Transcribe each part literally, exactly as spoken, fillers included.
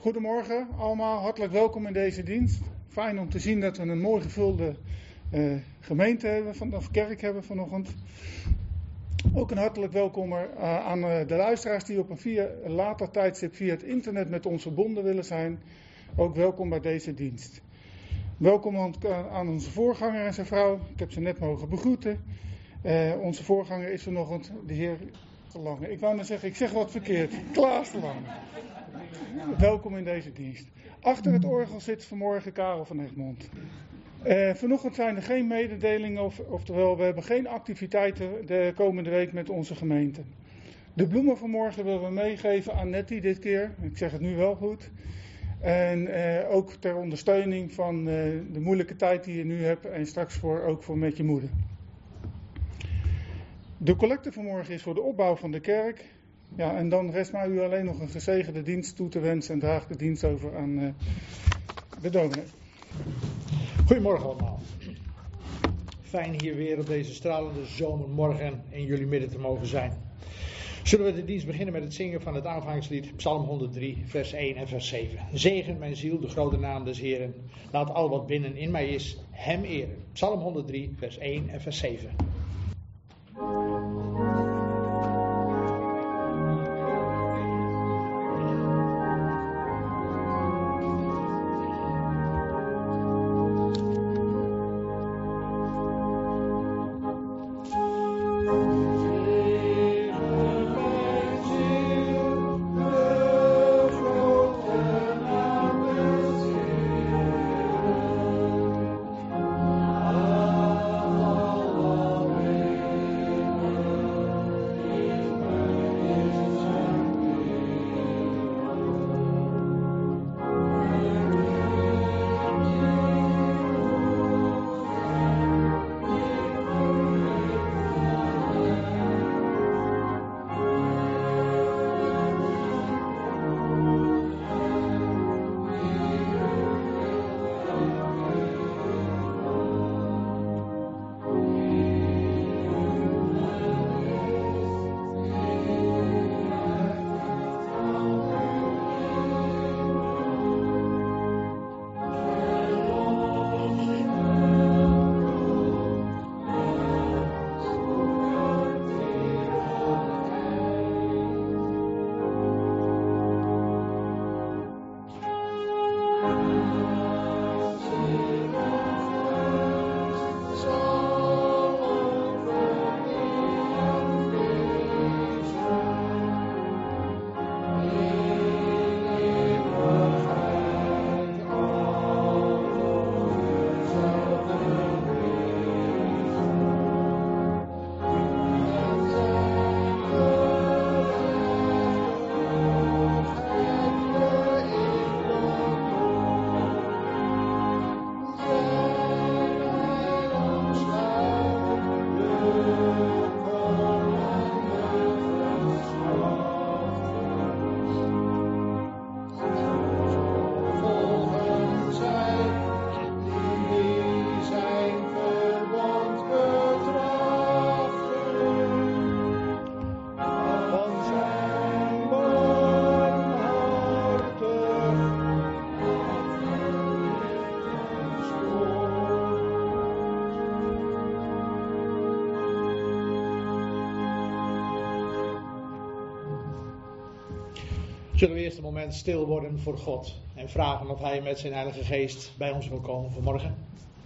Goedemorgen allemaal, hartelijk welkom in deze dienst. Fijn om te zien dat we een mooi gevulde uh, gemeente hebben, van, of kerk hebben vanochtend. Ook een hartelijk welkom er, uh, aan uh, de luisteraars die op een, via, een later tijdstip via het internet met ons verbonden willen zijn. Ook welkom bij deze dienst. Welkom aan, aan onze voorganger en zijn vrouw. Ik heb ze net mogen begroeten. Uh, onze voorganger is vanochtend de heer De Lange. Ik wou maar zeggen, ik zeg wat verkeerd. Klaas De Lange. Welkom in deze dienst. Achter het orgel zit vanmorgen Karel van Egmond. Uh, vanochtend zijn er geen mededelingen, of, oftewel we hebben geen activiteiten de komende week met onze gemeente. De bloemen vanmorgen willen we meegeven aan Nettie dit keer. Ik zeg het nu wel goed. En uh, ook ter ondersteuning van uh, de moeilijke tijd die je nu hebt en straks voor, ook voor met je moeder. De collecte vanmorgen is voor de opbouw van de kerk. Ja, en dan rest mij u alleen nog een gezegende dienst toe te wensen en draag ik de dienst over aan uh, de dominee. Goedemorgen allemaal. Fijn hier weer op deze stralende zomermorgen in jullie midden te mogen zijn. Zullen we de dienst beginnen met het zingen van het aanvangslied Psalm honderddrie, vers één en vers zeven. Zegen mijn ziel, de grote naam des Heeren. Laat al wat binnen in mij is, hem eren. Psalm honderddrie, vers één en vers zeven. Zullen we eerst een moment stil worden voor God en vragen of Hij met zijn Heilige Geest bij ons wil komen vanmorgen?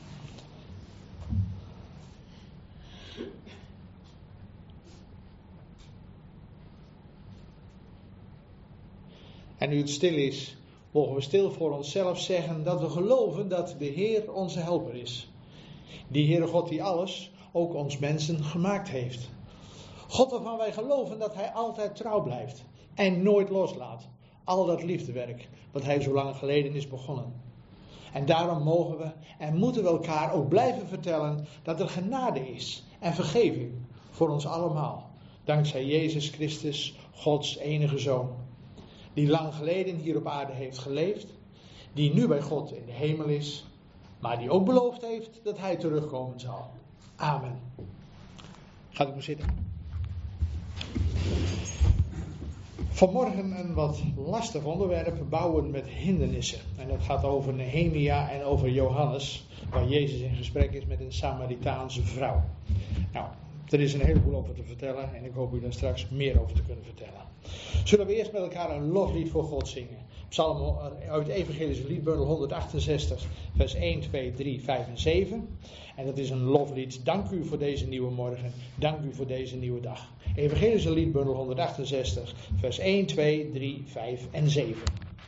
En nu het stil is, mogen we stil voor onszelf zeggen dat we geloven dat de Heer onze helper is. Die Heere God die alles, ook ons mensen, gemaakt heeft. God waarvan wij geloven dat Hij altijd trouw blijft. En nooit loslaat. Al dat liefdewerk wat Hij zo lang geleden is begonnen. En daarom mogen we en moeten we elkaar ook blijven vertellen dat er genade is en vergeving voor ons allemaal. Dankzij Jezus Christus, Gods enige Zoon. Die lang geleden hier op aarde heeft geleefd. Die nu bij God in de hemel is. Maar die ook beloofd heeft dat Hij terugkomen zal. Amen. Gaat u maar zitten. Vanmorgen een wat lastig onderwerp, bouwen met hindernissen. En dat gaat over Nehemia en over Johannes, waar Jezus in gesprek is met een Samaritaanse vrouw. Nou, er is een heleboel over te vertellen en ik hoop u daar straks meer over te kunnen vertellen. Zullen we eerst met elkaar een loflied voor God zingen? Psalm uit de Evangelische liedbundel honderdachtenzestig, vers één, twee, drie, vijf en zeven. En dat is een loflied. Dank u voor deze nieuwe morgen. Dank u voor deze nieuwe dag. Evangelische liedbundel honderdachtenzestig, vers één, twee, drie, vijf en zeven.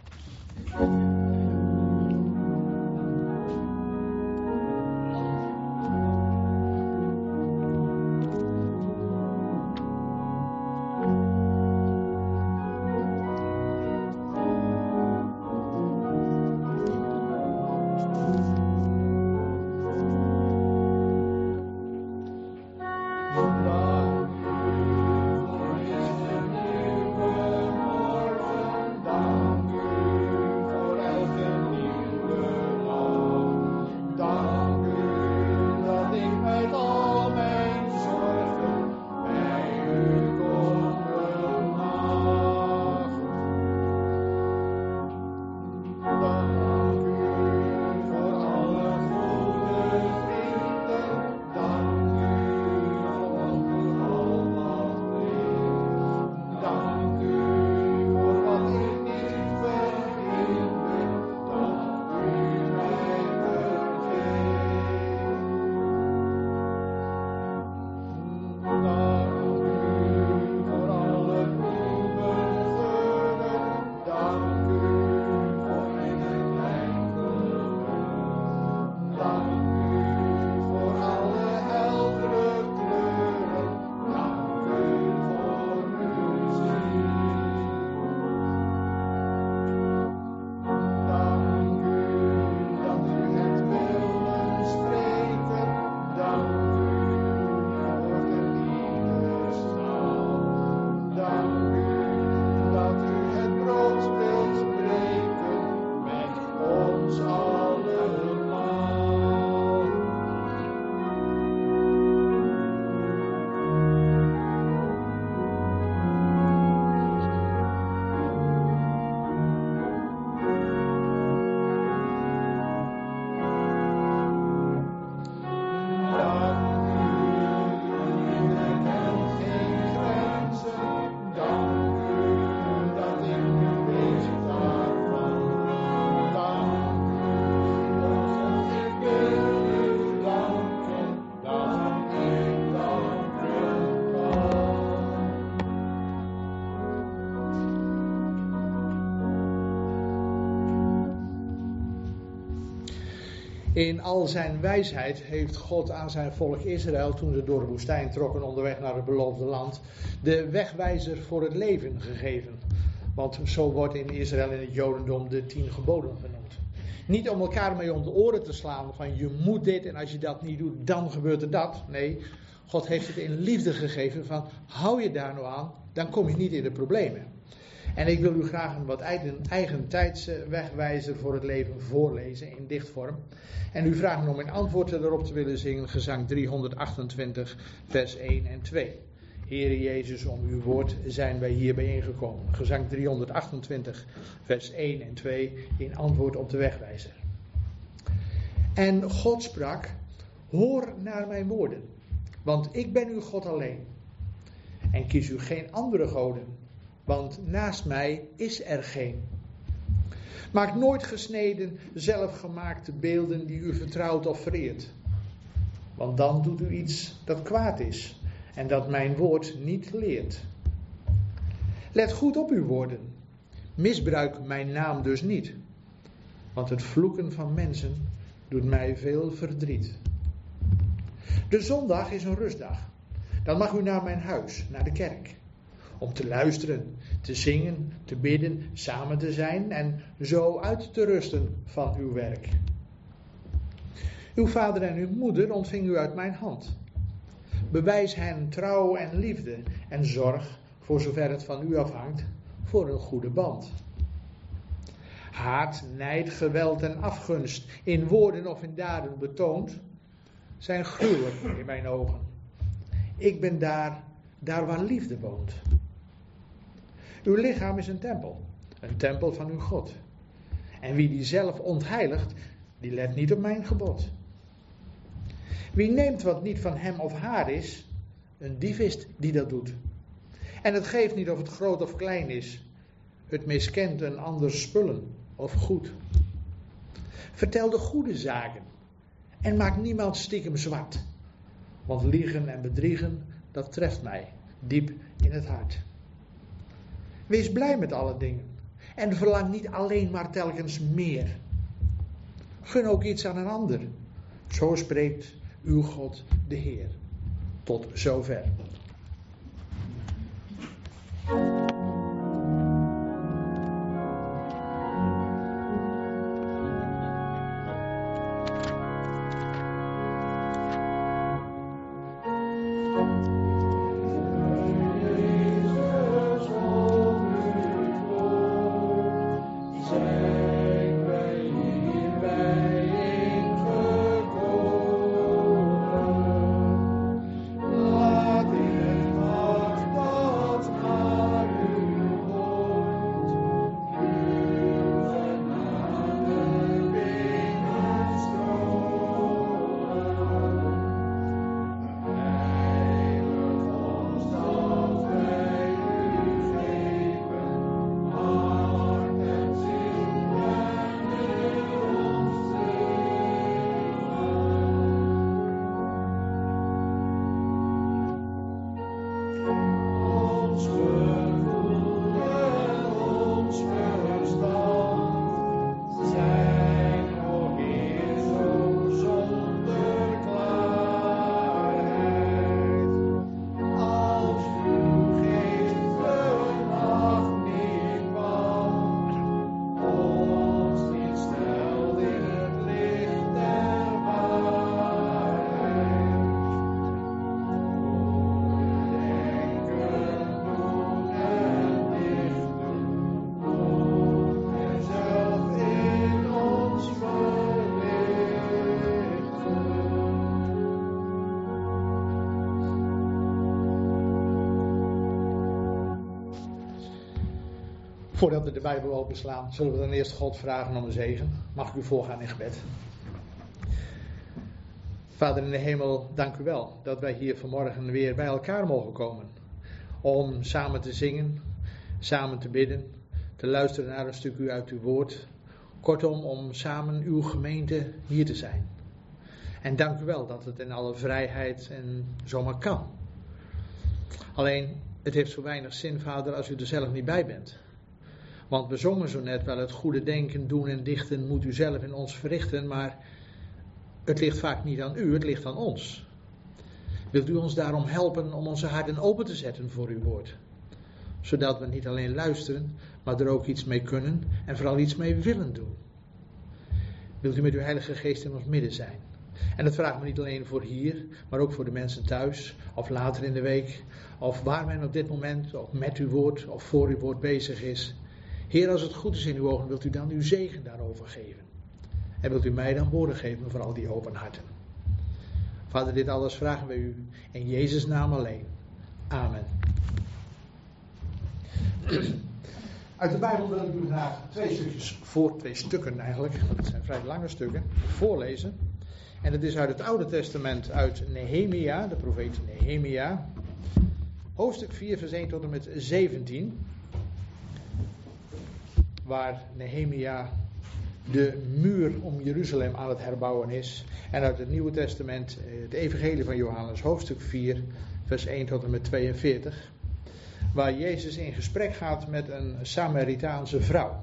In al zijn wijsheid heeft God aan zijn volk Israël, toen ze door de woestijn trokken onderweg naar het beloofde land, de wegwijzer voor het leven gegeven. Want zo wordt in Israël in het Jodendom de tien geboden genoemd. Niet om elkaar mee om de oren te slaan van je moet dit en als je dat niet doet dan gebeurt er dat. Nee, God heeft het in liefde gegeven van hou je daar nou aan, dan kom je niet in de problemen. En ik wil u graag een wat eigen, eigentijdse wegwijzer voor het leven voorlezen in dichtvorm. En u vragen om in antwoord erop te willen zingen, gezang driehonderdachtentwintig, vers één en twee. Heere Jezus, om uw woord zijn wij hier bijeengekomen. Gezang driehonderdachtentwintig, vers één en twee, in antwoord op de wegwijzer. En God sprak, hoor naar mijn woorden, want ik ben uw God alleen. En kies u geen andere goden, want naast mij is er geen. Maak nooit gesneden, zelfgemaakte beelden die u vertrouwt of vereert. Want dan doet u iets dat kwaad is en dat mijn woord niet leert. Let goed op uw woorden. Misbruik mijn naam dus niet. Want het vloeken van mensen doet mij veel verdriet. De zondag is een rustdag. Dan mag u naar mijn huis, naar de kerk. Om te luisteren, te zingen, te bidden, samen te zijn en zo uit te rusten van uw werk. Uw vader en uw moeder ontving u uit mijn hand. Bewijs hen trouw en liefde en zorg, voor zover het van u afhangt, voor een goede band. Haat, nijd, geweld en afgunst, in woorden of in daden betoond, zijn gruwelijk in mijn ogen. Ik ben daar, daar waar liefde woont. Uw lichaam is een tempel, een tempel van uw God. En wie die zelf ontheiligt, die let niet op mijn gebod. Wie neemt wat niet van hem of haar is, een dief is die dat doet. En het geeft niet of het groot of klein is. Het miskent een ander spullen of goed. Vertel de goede zaken en maak niemand stiekem zwart. Want liegen en bedriegen, dat treft mij diep in het hart. Wees blij met alle dingen en verlang niet alleen maar telkens meer. Gun ook iets aan een ander. Zo spreekt uw God de Heer. Tot zover. Voordat we de Bijbel openslaan, zullen we dan eerst God vragen om een zegen. Mag ik u voorgaan in gebed? Vader in de hemel, dank u wel dat wij hier vanmorgen weer bij elkaar mogen komen. Om samen te zingen, samen te bidden, te luisteren naar een stukje uit uw woord. Kortom, om samen uw gemeente hier te zijn. En dank u wel dat het in alle vrijheid en zomaar kan. Alleen, het heeft zo weinig zin, Vader, als u er zelf niet bij bent. Want we zongen zo net wel, het goede denken, doen en dichten moet u zelf in ons verrichten, maar het ligt vaak niet aan u, het ligt aan ons. Wilt u ons daarom helpen om onze harten open te zetten voor uw woord? Zodat we niet alleen luisteren, maar er ook iets mee kunnen en vooral iets mee willen doen. Wilt u met uw Heilige Geest in ons midden zijn? En dat vragen we niet alleen voor hier, maar ook voor de mensen thuis, of later in de week, of waar men op dit moment, of met uw woord, of voor uw woord bezig is. Heer, als het goed is in uw ogen, wilt u dan uw zegen daarover geven. En wilt u mij dan woorden geven voor al die open harten. Vader, dit alles vragen we u in Jezus' naam alleen. Amen. Uit de Bijbel wil ik u graag twee stukjes voor, twee stukken eigenlijk, want het zijn vrij lange stukken, voorlezen. En dat is uit het Oude Testament, uit Nehemia, de profeet Nehemia. Hoofdstuk vier, vers één tot en met zeventien. Waar Nehemia de muur om Jeruzalem aan het herbouwen is. En uit het Nieuwe Testament, het Evangelie van Johannes, hoofdstuk vier, vers één tot en met tweeënveertig. Waar Jezus in gesprek gaat met een Samaritaanse vrouw.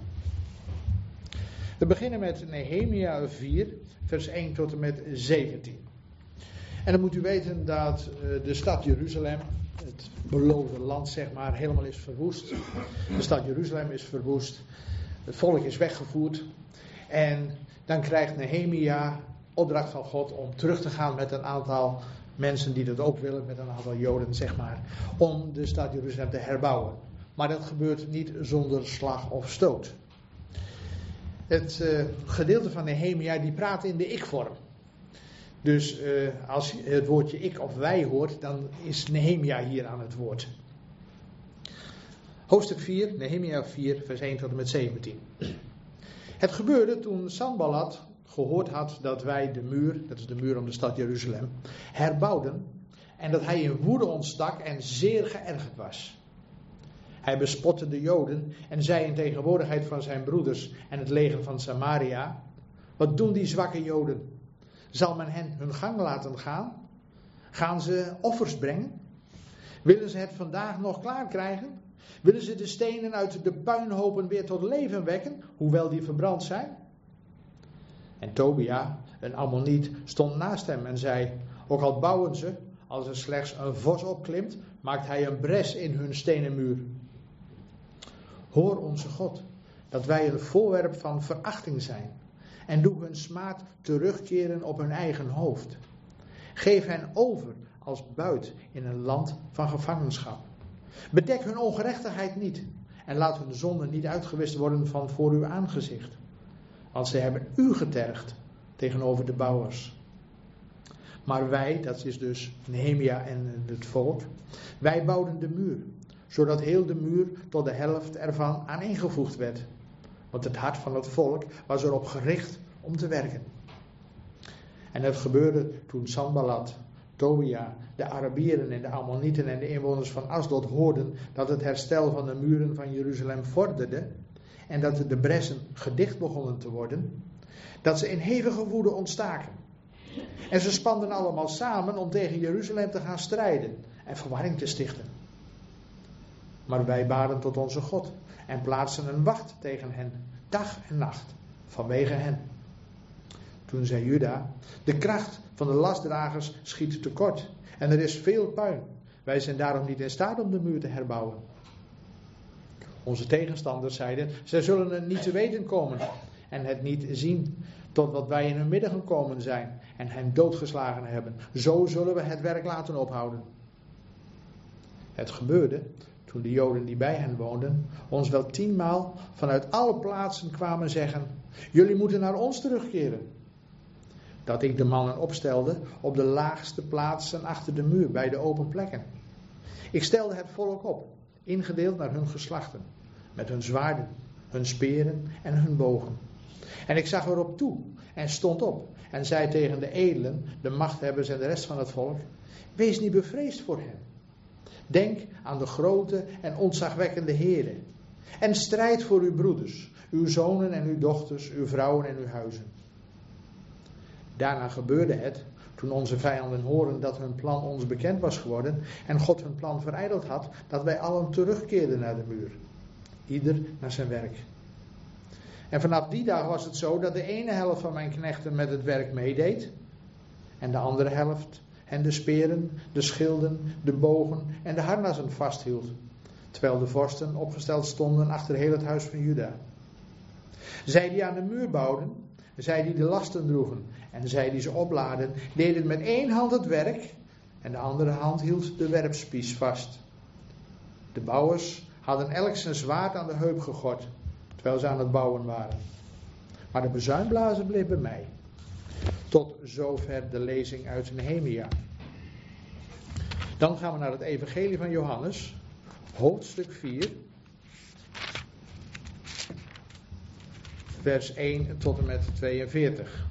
We beginnen met Nehemia vier, vers één tot en met zeventien. En dan moet u weten dat de stad Jeruzalem, het beloofde land zeg maar, helemaal is verwoest. De stad Jeruzalem is verwoest. Het volk is weggevoerd. En dan krijgt Nehemia opdracht van God om terug te gaan met een aantal mensen die dat ook willen, met een aantal Joden zeg maar, om de stad Jeruzalem te herbouwen. Maar dat gebeurt niet zonder slag of stoot. Het uh, gedeelte van Nehemia die praat in de ik-vorm. Dus uh, als je het woordje ik of wij hoort, dan is Nehemia hier aan het woord. Hoofdstuk vier, Nehemia vier, vers één tot en met zeventien. Het gebeurde toen Sanballat gehoord had dat wij de muur, dat is de muur om de stad Jeruzalem, herbouwden en dat hij in woede ontstak en zeer geërgerd was. Hij bespotte de Joden en zei in tegenwoordigheid van zijn broeders en het leger van Samaria: wat doen die zwakke Joden? Zal men hen hun gang laten gaan? Gaan ze offers brengen? Willen ze het vandaag nog klaar krijgen? Willen ze de stenen uit de puinhopen weer tot leven wekken, hoewel die verbrand zijn? En Tobia, een Ammoniet, stond naast hem en zei: ook al bouwen ze, als er slechts een vos opklimt, maakt hij een bres in hun stenen muur. Hoor onze God, dat wij een voorwerp van verachting zijn, en doe hun smaad terugkeren op hun eigen hoofd. Geef hen over als buit in een land van gevangenschap. Bedek hun ongerechtigheid niet en laat hun zonde niet uitgewist worden van voor uw aangezicht. Want ze hebben u getergd tegenover de bouwers. Maar wij, dat is dus Nehemia en het volk, wij bouwden de muur, zodat heel de muur tot de helft ervan aaneengevoegd werd. Want het hart van het volk was erop gericht om te werken. En het gebeurde toen Sanballat, Tobia, de Arabieren en de Ammonieten en de inwoners van Asdod hoorden dat het herstel van de muren van Jeruzalem vorderde en dat de bressen gedicht begonnen te worden, dat ze in hevige woede ontstaken. En ze spanden allemaal samen om tegen Jeruzalem te gaan strijden en verwarring te stichten. Maar wij baden tot onze God en plaatsten een wacht tegen hen, dag en nacht, vanwege hen. Toen zei Juda: de kracht van de lastdragers schiet tekort en er is veel puin. Wij zijn daarom niet in staat om de muur te herbouwen. Onze tegenstanders zeiden: zij zullen het niet te weten komen en het niet zien tot wat wij in hun midden gekomen zijn en hen doodgeslagen hebben. Zo zullen we het werk laten ophouden. Het gebeurde toen de Joden die bij hen woonden ons wel tienmaal vanuit alle plaatsen kwamen zeggen: jullie moeten naar ons terugkeren. Dat ik de mannen opstelde op de laagste plaatsen achter de muur bij de open plekken. Ik stelde het volk op, ingedeeld naar hun geslachten, met hun zwaarden, hun speren en hun bogen. En ik zag erop toe en stond op en zei tegen de edelen, de machthebbers en de rest van het volk: wees niet bevreesd voor hen. Denk aan de grote en ontzagwekkende Here. En strijd voor uw broeders, uw zonen en uw dochters, uw vrouwen en uw huizen. Daarna gebeurde het, toen onze vijanden hoorden dat hun plan ons bekend was geworden en God hun plan verijdeld had, dat wij allen terugkeerden naar de muur. Ieder naar zijn werk. En vanaf die dag was het zo dat de ene helft van mijn knechten met het werk meedeed en de andere helft hen de speren, de schilden, de bogen en de harnassen vasthield, terwijl de vorsten opgesteld stonden achter heel het huis van Juda. Zij die aan de muur bouwden, zij die de lasten droegen en zij die ze opladen, deden met één hand het werk en de andere hand hield de werpspies vast. De bouwers hadden elk zijn zwaard aan de heup gegord, terwijl ze aan het bouwen waren. Maar de bezuinblazer bleef bij mij. Tot zover de lezing uit Nehemia. Dan gaan we naar het evangelie van Johannes, hoofdstuk vier, vers één tot en met tweeënveertig.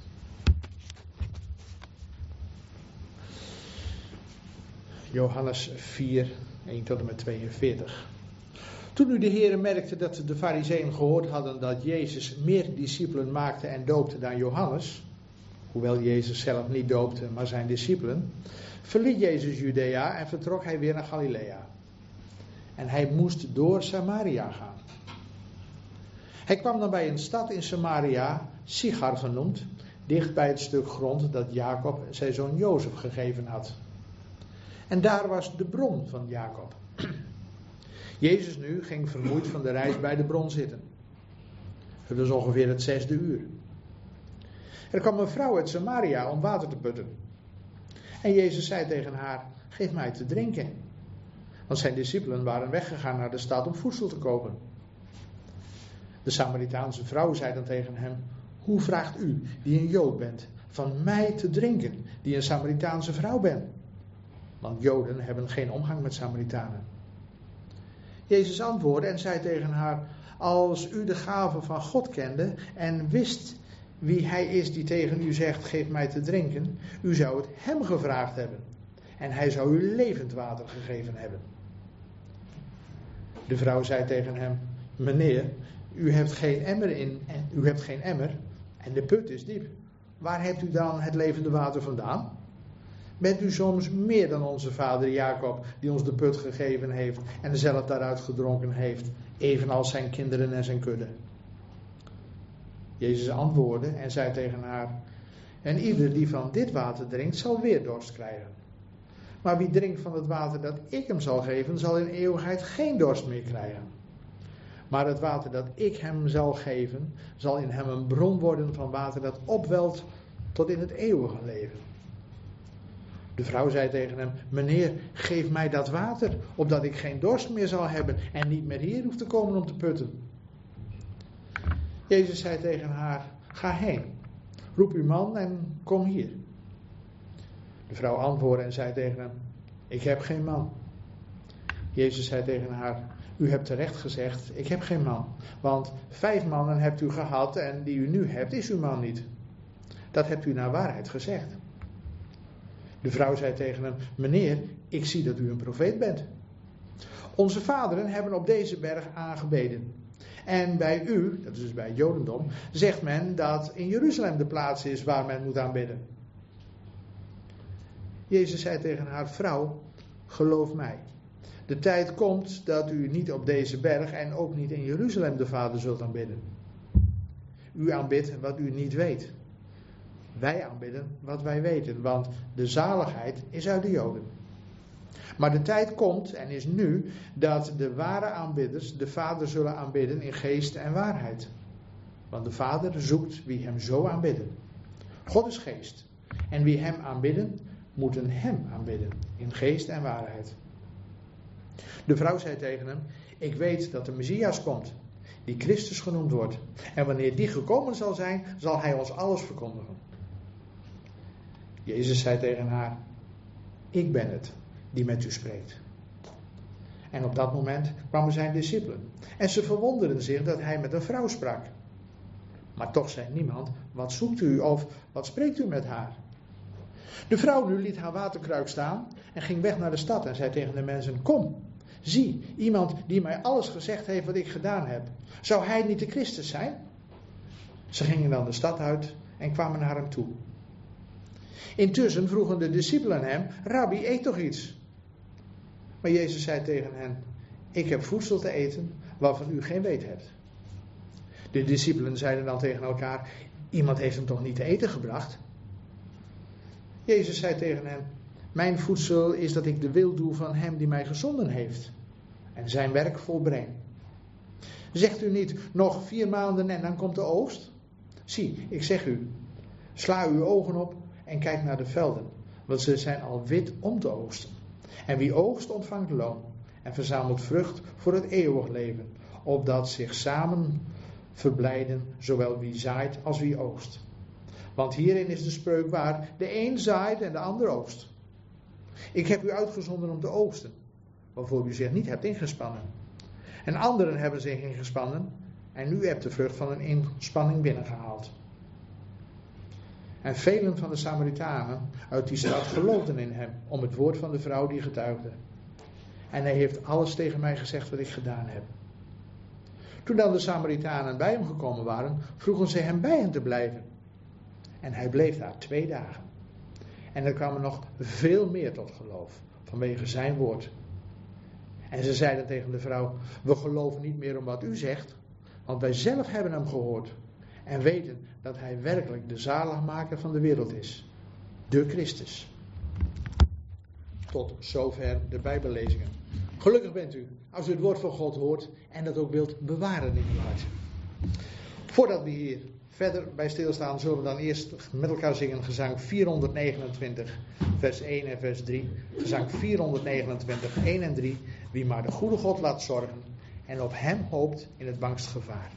Johannes vier, één tot en met tweeënveertig. Toen nu de Heere merkte dat de Farizeeën gehoord hadden dat Jezus meer discipelen maakte en doopte dan Johannes, hoewel Jezus zelf niet doopte, maar zijn discipelen, verliet Jezus Judea en vertrok hij weer naar Galilea. En hij moest door Samaria gaan. Hij kwam dan bij een stad in Samaria, Sichar genoemd, dicht bij het stuk grond dat Jacob zijn zoon Jozef gegeven had. En daar was de bron van Jacob. Jezus nu ging vermoeid van de reis bij de bron zitten. Het was ongeveer het zesde uur. Er kwam een vrouw uit Samaria om water te putten. En Jezus zei tegen haar: geef mij te drinken. Want zijn discipelen waren weggegaan naar de stad om voedsel te kopen. De Samaritaanse vrouw zei dan tegen hem: hoe vraagt u, die een Jood bent, van mij te drinken, die een Samaritaanse vrouw ben? Want Joden hebben geen omgang met Samaritanen. Jezus antwoordde en zei tegen haar: als u de gave van God kende en wist wie hij is die tegen u zegt: geef mij te drinken, u zou het hem gevraagd hebben en hij zou u levend water gegeven hebben. De vrouw zei tegen hem: meneer, u hebt geen emmer in en u hebt geen emmer en de put is diep. Waar hebt u dan het levende water vandaan? Bent u soms meer dan onze vader Jacob, die ons de put gegeven heeft en zelf daaruit gedronken heeft, evenals zijn kinderen en zijn kudde? Jezus antwoordde en zei tegen haar: en ieder die van dit water drinkt, zal weer dorst krijgen. Maar wie drinkt van het water dat ik hem zal geven, zal in eeuwigheid geen dorst meer krijgen. Maar het water dat ik hem zal geven, zal in hem een bron worden van water dat opwelt tot in het eeuwige leven. De vrouw zei tegen hem: meneer, geef mij dat water, opdat ik geen dorst meer zal hebben en niet meer hier hoef te komen om te putten. Jezus zei tegen haar: ga heen, roep uw man en kom hier. De vrouw antwoordde en zei tegen hem: ik heb geen man. Jezus zei tegen haar: u hebt terecht gezegd, ik heb geen man. Want vijf mannen hebt u gehad en die u nu hebt is uw man niet. Dat hebt u naar waarheid gezegd. De vrouw zei tegen hem: meneer, ik zie dat u een profeet bent. Onze vaderen hebben op deze berg aangebeden. En bij u, dat is dus bij het Jodendom, zegt men dat in Jeruzalem de plaats is waar men moet aanbidden. Jezus zei tegen haar: vrouw, geloof mij. De tijd komt dat u niet op deze berg en ook niet in Jeruzalem de Vader zult aanbidden. U aanbidt wat u niet weet. Wij aanbidden wat wij weten, want de zaligheid is uit de Joden. Maar de tijd komt en is nu dat de ware aanbidders de Vader zullen aanbidden in geest en waarheid. Want de Vader zoekt wie hem zo aanbidden. God is geest. En wie hem aanbidden, moeten hem aanbidden in geest en waarheid. De vrouw zei tegen hem: ik weet dat de Messias komt, die Christus genoemd wordt. En wanneer die gekomen zal zijn, zal hij ons alles verkondigen. Jezus zei tegen haar: ik ben het die met u spreekt. En op dat moment kwamen zijn discipelen. En ze verwonderden zich dat hij met een vrouw sprak. Maar toch zei niemand: wat zoekt u of wat spreekt u met haar? De vrouw nu liet haar waterkruik staan en ging weg naar de stad en zei tegen de mensen: kom, zie, iemand die mij alles gezegd heeft wat ik gedaan heb. Zou hij niet de Christus zijn? Ze gingen dan de stad uit en kwamen naar hem toe. Intussen vroegen de discipelen hem: Rabbi, eet toch iets? Maar Jezus zei tegen hen: ik heb voedsel te eten waarvan u geen weet hebt. De discipelen zeiden dan tegen elkaar: iemand heeft hem toch niet te eten gebracht? Jezus zei tegen hen: mijn voedsel is dat ik de wil doe van hem die mij gezonden heeft en zijn werk volbreng. Zegt u niet: nog vier maanden en dan komt de oogst? Zie, ik zeg u, sla uw ogen op en kijk naar de velden, want ze zijn al wit om te oogsten. En wie oogst ontvangt loon en verzamelt vrucht voor het eeuwig leven, opdat zich samen verblijden zowel wie zaait als wie oogst. Want hierin is de spreuk waar: de een zaait en de ander oogst. Ik heb u uitgezonden om te oogsten, waarvoor u zich niet hebt ingespannen. En anderen hebben zich ingespannen en u hebt de vrucht van een inspanning binnengehaald. En velen van de Samaritanen uit die stad geloofden in hem, om het woord van de vrouw die getuigde. En hij heeft alles tegen mij gezegd wat ik gedaan heb. Toen dan de Samaritanen bij hem gekomen waren, vroegen ze hem bij hen te blijven. En hij bleef daar twee dagen. En er kwamen nog veel meer tot geloof, vanwege zijn woord. En ze zeiden tegen de vrouw: we geloven niet meer om wat u zegt, want wij zelf hebben hem gehoord. En weten dat hij werkelijk de zaligmaker van de wereld is. De Christus. Tot zover de Bijbellezingen. Gelukkig bent u als u het woord van God hoort en dat ook wilt bewaren in uw hart. Voordat we hier verder bij stilstaan, zullen we dan eerst met elkaar zingen gezang vierhonderdnegenentwintig, vers één en vers drie. Gezang vierhonderdnegenentwintig, één en drie. Wie maar de goede God laat zorgen en op hem hoopt in het bangst gevaar.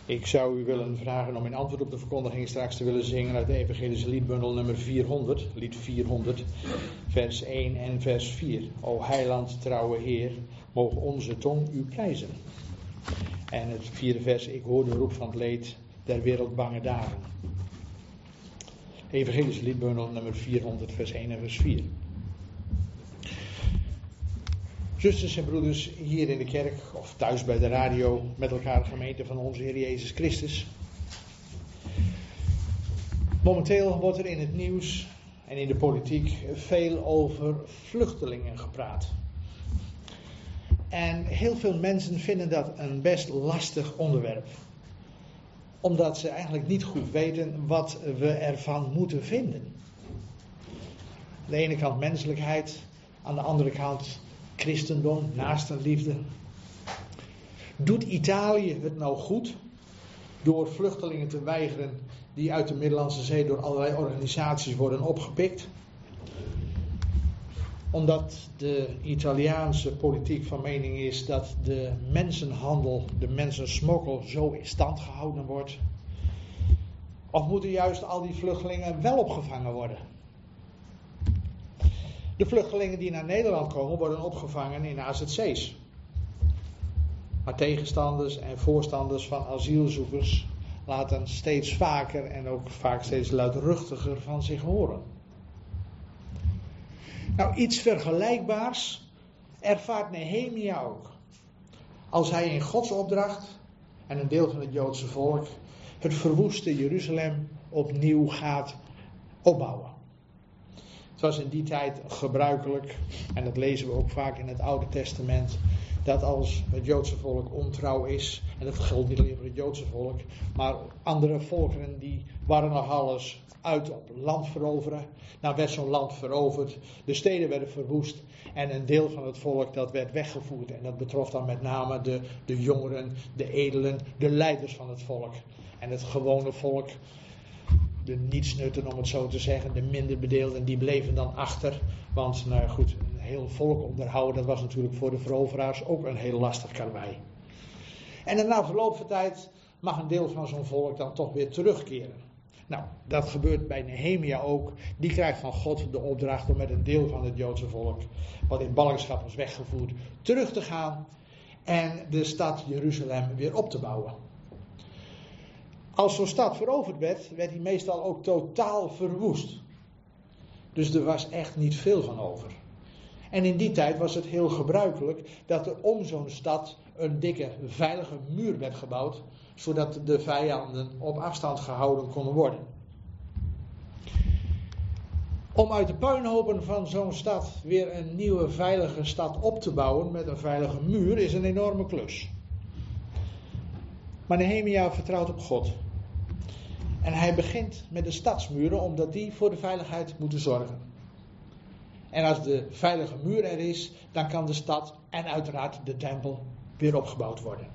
Ik zou u willen vragen om in antwoord op de verkondiging straks te willen zingen uit de evangelische liedbundel nummer vierhonderd, lied vierhonderd, vers één en vers vier. O heiland, trouwe Heer, mogen onze tong u prijzen. En het vierde vers, ik hoor de roep van het leed der wereld bange dagen. Evangelische liedbundel nummer vierhonderd, vers één en vers vier. Zusters en broeders, hier in de kerk of thuis bij de radio, met elkaar de gemeente van onze Heer Jezus Christus. Momenteel wordt er in het nieuws en in de politiek veel over vluchtelingen gepraat. En heel veel mensen vinden dat een best lastig onderwerp. Omdat ze eigenlijk niet goed weten wat we ervan moeten vinden. Aan de ene kant menselijkheid, aan de andere kant christendom, naastenliefde. Doet Italië het nou goed door vluchtelingen te weigeren die uit de Middellandse Zee door allerlei organisaties worden opgepikt? Omdat de Italiaanse politiek van mening is dat de mensenhandel, de mensensmokkel zo in stand gehouden wordt? Of moeten juist al die vluchtelingen wel opgevangen worden? De vluchtelingen die naar Nederland komen worden opgevangen in A Z C's. Maar tegenstanders en voorstanders van asielzoekers laten steeds vaker en ook vaak steeds luidruchtiger van zich horen. Nou, iets vergelijkbaars ervaart Nehemia ook. Als hij in Gods opdracht en een deel van het Joodse volk het verwoeste Jeruzalem opnieuw gaat opbouwen. Het was in die tijd gebruikelijk, en dat lezen we ook vaak in het Oude Testament, dat als het Joodse volk ontrouw is, en dat geldt niet alleen voor het Joodse volk, maar andere volkeren die waren nog alles uit op land veroveren. Nou werd zo'n land veroverd, de steden werden verwoest en een deel van het volk dat werd weggevoerd. En dat betrof dan met name de, de jongeren, de edelen, de leiders van het volk. En het gewone volk, de nietsnutten om het zo te zeggen, de minder bedeelden, die bleven dan achter. Want nou goed, een heel volk onderhouden, dat was natuurlijk voor de veroveraars ook een heel lastig karwei. En na verloop van tijd mag een deel van zo'n volk dan toch weer terugkeren. Nou, dat gebeurt bij Nehemia ook. Die krijgt van God de opdracht om met een deel van het Joodse volk, wat in ballingschap was weggevoerd, terug te gaan en de stad Jeruzalem weer op te bouwen. Als zo'n stad veroverd werd, werd die meestal ook totaal verwoest. Dus er was echt niet veel van over. En in die tijd was het heel gebruikelijk dat er om zo'n stad een dikke, veilige muur werd gebouwd, zodat de vijanden op afstand gehouden konden worden. Om uit de puinhopen van zo'n stad weer een nieuwe veilige stad op te bouwen met een veilige muur is een enorme klus. Maar Nehemia vertrouwt op God. En hij begint met de stadsmuren, omdat die voor de veiligheid moeten zorgen. En als de veilige muur er is, dan kan de stad en uiteraard de tempel weer opgebouwd worden.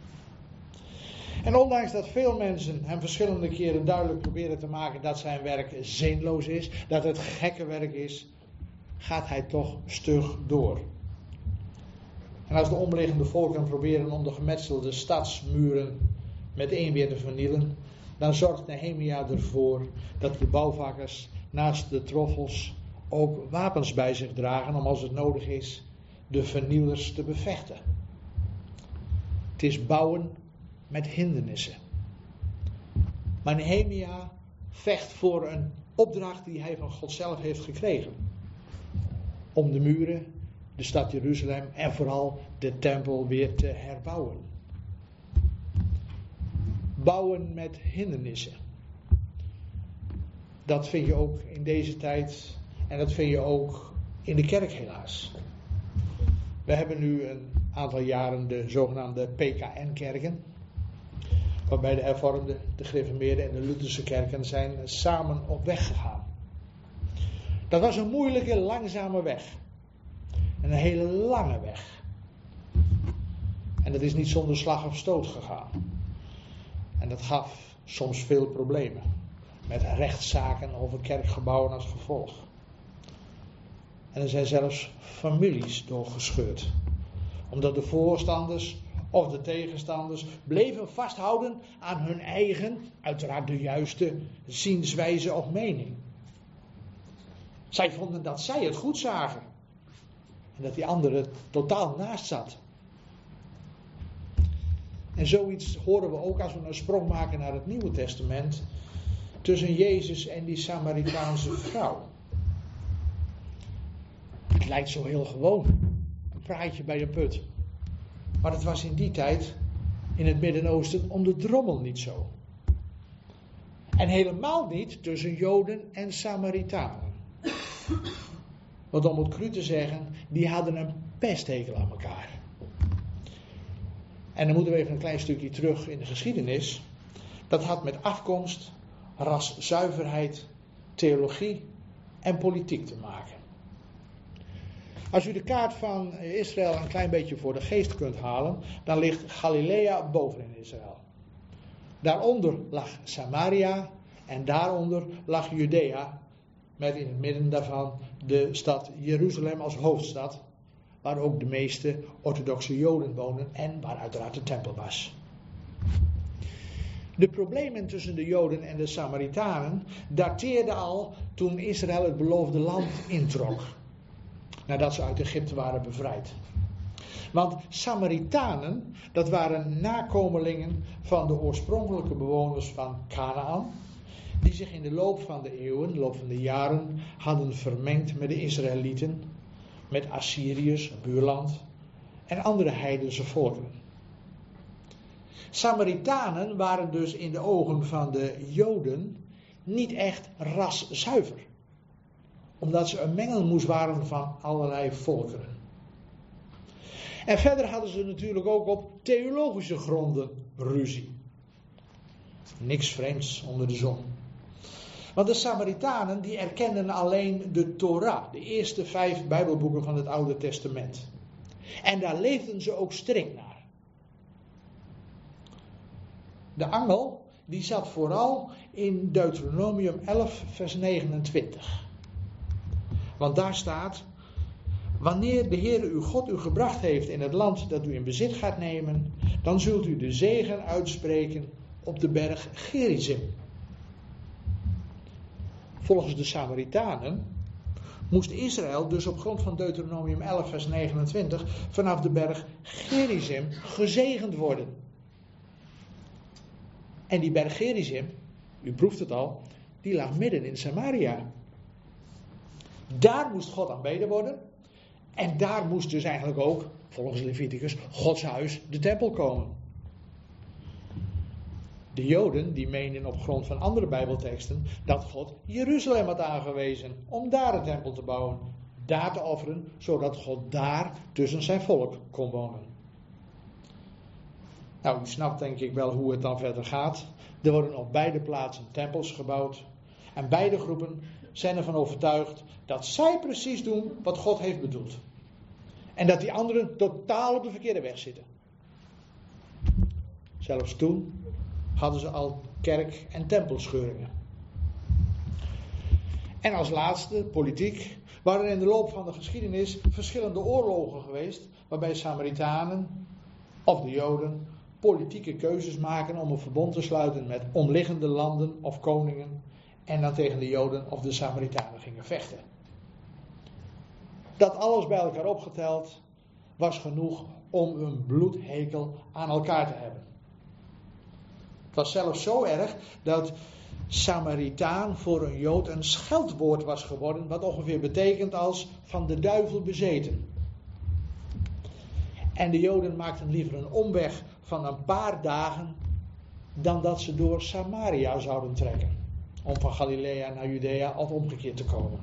En ondanks dat veel mensen hem verschillende keren duidelijk proberen te maken dat zijn werk zinloos is, dat het gekke werk is, gaat hij toch stug door. En als de omliggende volken proberen om de gemetselde stadsmuren meteen weer te vernielen, dan zorgt Nehemia ervoor dat de bouwvakkers naast de troffels ook wapens bij zich dragen om als het nodig is de vernielers te bevechten. Het is bouwen met hindernissen. Maar Nehemia vecht voor een opdracht die hij van God zelf heeft gekregen. Om de muren, de stad Jeruzalem en vooral de tempel weer te herbouwen. Bouwen met hindernissen. Dat vind je ook in deze tijd en dat vind je ook in de kerk helaas. We hebben nu een aantal jaren de zogenaamde P K N-kerken. Waarbij de hervormde, de gereformeerde en de Lutherse kerken zijn samen op weg gegaan. Dat was een moeilijke, langzame weg. En een hele lange weg. En dat is niet zonder slag of stoot gegaan. En dat gaf soms veel problemen. Met rechtszaken over kerkgebouwen als gevolg. En er zijn zelfs families doorgescheurd. Omdat de voorstanders of de tegenstanders bleven vasthouden aan hun eigen, uiteraard de juiste zienswijze of mening. Zij vonden dat zij het goed zagen. En dat die andere totaal naast zat. En zoiets horen we ook als we een sprong maken naar het Nieuwe Testament. Tussen Jezus en die Samaritaanse vrouw. Het lijkt zo heel gewoon. Een praatje bij de put. Maar het was in die tijd, in het Midden-Oosten, om de drommel niet zo. En helemaal niet tussen Joden en Samaritanen. Want om het cru te zeggen, die hadden een pesthekel aan elkaar. En dan moeten we even een klein stukje terug in de geschiedenis. Dat had met afkomst, raszuiverheid, theologie en politiek te maken. Als u de kaart van Israël een klein beetje voor de geest kunt halen, dan ligt Galilea bovenin Israël. Daaronder lag Samaria en daaronder lag Judea, met in het midden daarvan de stad Jeruzalem als hoofdstad, waar ook de meeste orthodoxe Joden wonen en waar uiteraard de tempel was. De problemen tussen de Joden en de Samaritanen dateerden al toen Israël het beloofde land introk. Nadat ze uit Egypte waren bevrijd. Want Samaritanen, dat waren nakomelingen van de oorspronkelijke bewoners van Kanaan, die zich in de loop van de eeuwen, de loop van de jaren, hadden vermengd met de Israëlieten, met Assyriërs, buurland, en andere heidense volkeren. Samaritanen waren dus in de ogen van de Joden niet echt raszuiver. Omdat ze een mengelmoes waren van allerlei volkeren. En verder hadden ze natuurlijk ook op theologische gronden ruzie. Niks vreemds onder de zon. Want de Samaritanen die erkenden alleen de Torah, de eerste vijf Bijbelboeken van het Oude Testament. En daar leefden ze ook strikt naar. De angel die zat vooral in Deuteronomium elf vers negenentwintig. Want daar staat: wanneer de Heere uw God u gebracht heeft in het land dat u in bezit gaat nemen, dan zult u de zegen uitspreken op de berg Gerizim. Volgens de Samaritanen moest Israël dus op grond van Deuteronomium elf vers negenentwintig vanaf de berg Gerizim gezegend worden. En die berg Gerizim, u proeft het al, die lag midden in Samaria. Daar moest God aanbeden worden. En daar moest dus eigenlijk ook, volgens Leviticus, Gods huis, de tempel komen. De Joden die meenden op grond van andere Bijbelteksten dat God Jeruzalem had aangewezen om daar een tempel te bouwen, daar te offeren, zodat God daar tussen zijn volk kon wonen. Nou, u snapt denk ik wel hoe het dan verder gaat. Er worden op beide plaatsen tempels gebouwd. En beide groepen zijn ervan overtuigd dat zij precies doen wat God heeft bedoeld. En dat die anderen totaal op de verkeerde weg zitten. Zelfs toen hadden ze al kerk- en tempelscheuringen. En als laatste, politiek, waren er in de loop van de geschiedenis verschillende oorlogen geweest, waarbij Samaritanen of de Joden politieke keuzes maken om een verbond te sluiten met omliggende landen of koningen en dan tegen de Joden of de Samaritanen gingen vechten. Dat alles bij elkaar opgeteld was genoeg om een bloedhekel aan elkaar te hebben. Het was zelfs zo erg dat Samaritaan voor een Jood een scheldwoord was geworden, wat ongeveer betekent als van de duivel bezeten. En de Joden maakten liever een omweg van een paar dagen dan dat ze door Samaria zouden trekken, om van Galilea naar Judea of omgekeerd te komen.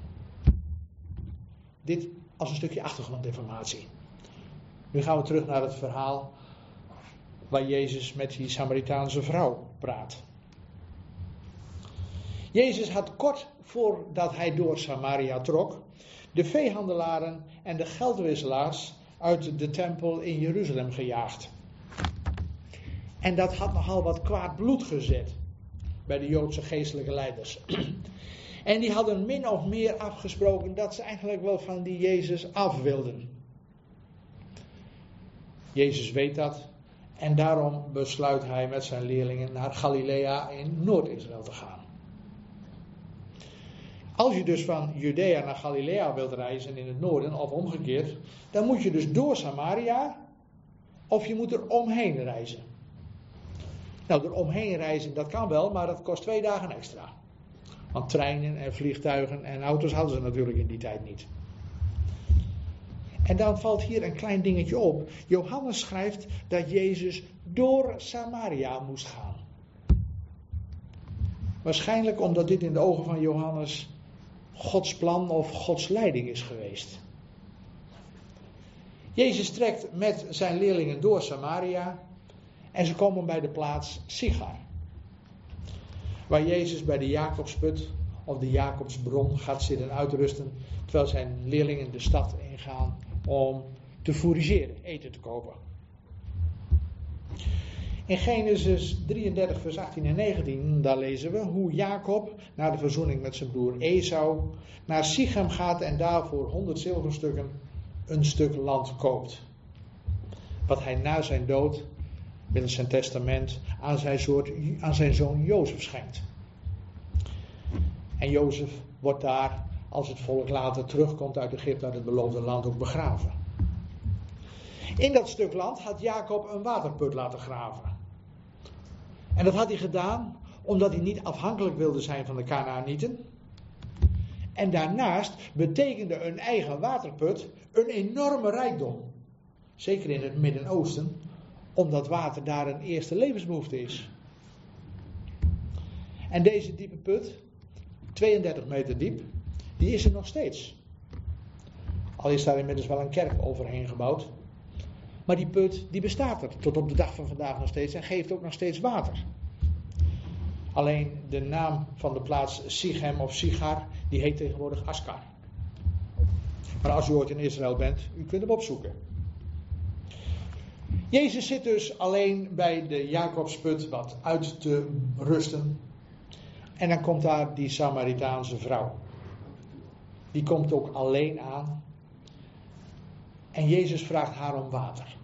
Dit als een stukje achtergrondinformatie. Nu gaan we terug naar het verhaal waar Jezus met die Samaritaanse vrouw praat. Jezus had kort voordat hij door Samaria trok de veehandelaren en de geldwisselaars uit de tempel in Jeruzalem gejaagd. En dat had nogal wat kwaad bloed gezet bij de Joodse geestelijke leiders. En die hadden min of meer afgesproken dat ze eigenlijk wel van die Jezus af wilden. Jezus weet dat En daarom besluit hij met zijn leerlingen naar Galilea in Noord-Israël te gaan. Als je dus van Judea naar Galilea wilt reizen in het noorden, of omgekeerd, dan moet je dus door Samaria, of je moet er omheen reizen. Nou, er omheen reizen, dat kan wel, maar dat kost twee dagen extra. Want treinen en vliegtuigen en auto's hadden ze natuurlijk in die tijd niet. En dan valt hier een klein dingetje op. Johannes schrijft dat Jezus door Samaria moest gaan. Waarschijnlijk omdat dit in de ogen van Johannes Gods plan of Gods leiding is geweest. Jezus trekt met zijn leerlingen door Samaria en ze komen bij de plaats Sichar. Waar Jezus bij de Jacobsput of de Jacobsbron gaat zitten uitrusten, terwijl zijn leerlingen de stad ingaan om te fourageren, eten te kopen. In Genesis drieëndertig vers achttien en negentien, daar lezen we hoe Jacob na de verzoening met zijn broer Esau naar Sichem gaat en daar voor honderd zilverstukken een stuk land koopt. Wat hij na zijn dood, middels zijn testament, aan zijn, soort, aan zijn zoon Jozef schenkt. En Jozef wordt daar, als het volk later terugkomt uit Egypte, uit het beloofde land, ook begraven. In dat stuk land had Jacob een waterput laten graven. En dat had hij gedaan omdat hij niet afhankelijk wilde zijn van de Kanaanieten. En daarnaast betekende een eigen waterput een enorme rijkdom. Zeker in het Midden-Oosten, omdat water daar een eerste levensbehoefte is. En deze diepe put, tweeëndertig meter diep, die is er nog steeds. Al is daar inmiddels wel een kerk overheen gebouwd. Maar die put, die bestaat er tot op de dag van vandaag nog steeds en geeft ook nog steeds water. Alleen de naam van de plaats Sichem of Sichar, die heet tegenwoordig Askar. Maar als u ooit in Israël bent, u kunt hem opzoeken. Jezus zit dus alleen bij de Jacobsput wat uit te rusten. En dan komt daar die Samaritaanse vrouw. Die komt ook alleen aan. En Jezus vraagt haar om water.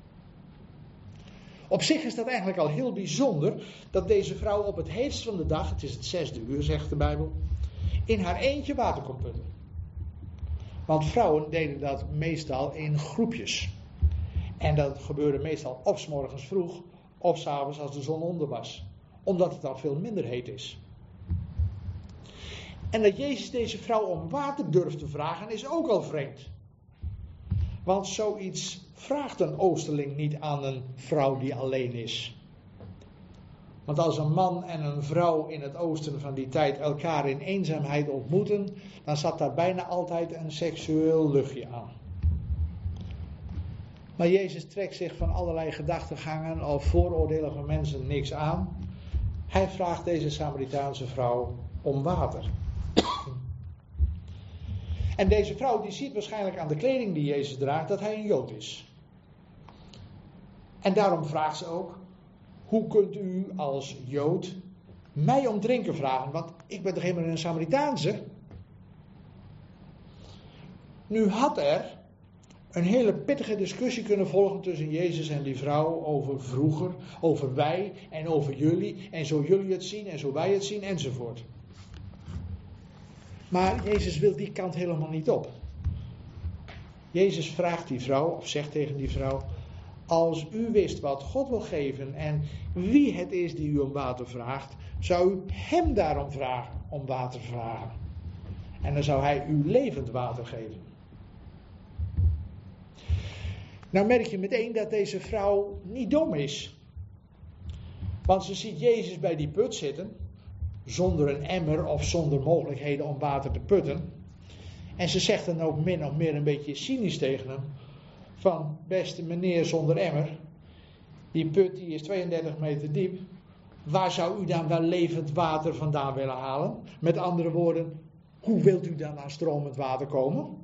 Op zich is dat eigenlijk al heel bijzonder dat deze vrouw op het heetst van de dag, het is het zesde uur zegt de Bijbel, in haar eentje water kon putten. Want vrouwen deden dat meestal in groepjes. En dat gebeurde meestal of 's morgens vroeg of 's avonds als de zon onder was. Omdat het dan veel minder heet is. En dat Jezus deze vrouw om water durft te vragen is ook al vreemd. Want zoiets vraagt een oosterling niet aan een vrouw die alleen is. Want als een man en een vrouw in het oosten van die tijd elkaar in eenzaamheid ontmoeten, dan zat daar bijna altijd een seksueel luchtje aan. Maar Jezus trekt zich van allerlei gedachtegangen of vooroordelen van mensen niks aan. Hij vraagt deze Samaritaanse vrouw om water. En deze vrouw die ziet waarschijnlijk aan de kleding die Jezus draagt dat hij een Jood is. En daarom vraagt ze ook: hoe kunt u als Jood mij om drinken vragen? Want ik ben toch helemaal een Samaritaanse? Nu had er een hele pittige discussie kunnen volgen tussen Jezus en die vrouw over vroeger, over wij en over jullie. En zo jullie het zien en zo wij het zien enzovoort. Maar Jezus wil die kant helemaal niet op. Jezus vraagt die vrouw, of zegt tegen die vrouw: als u wist wat God wil geven en wie het is die u om water vraagt, zou u hem daarom vragen, om water vragen. En dan zou hij u levend water geven. Nou merk je meteen dat deze vrouw niet dom is. Want ze ziet Jezus bij die put zitten, zonder een emmer of zonder mogelijkheden om water te putten. En ze zegt dan ook min of meer een beetje cynisch tegen hem: van beste meneer zonder emmer, die put die is tweeëndertig meter diep, waar zou u dan wel levend water vandaan willen halen? Met andere woorden, hoe wilt u dan aan stromend water komen?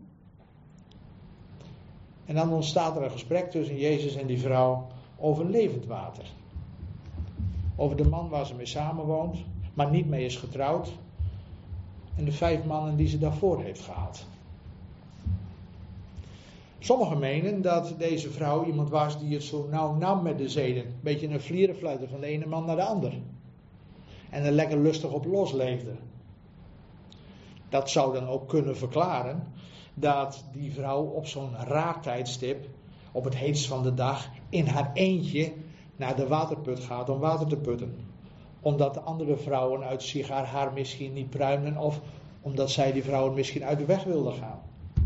En dan ontstaat er een gesprek tussen Jezus en die vrouw over levend water. Over de man waar ze mee samenwoont, maar niet mee is getrouwd. En de vijf mannen die ze daarvoor heeft gehad. Sommigen menen dat deze vrouw iemand was die het zo nauw nam met de zeden. Een beetje een vlierenfluiter van de ene man naar de ander. En er lekker lustig op losleefde. Dat zou dan ook kunnen verklaren dat die vrouw op zo'n raar tijdstip, op het heetst van de dag, in haar eentje naar de waterput gaat om water te putten. Omdat de andere vrouwen uit Sigar haar misschien niet pruimden of omdat zij die vrouwen misschien uit de weg wilden gaan.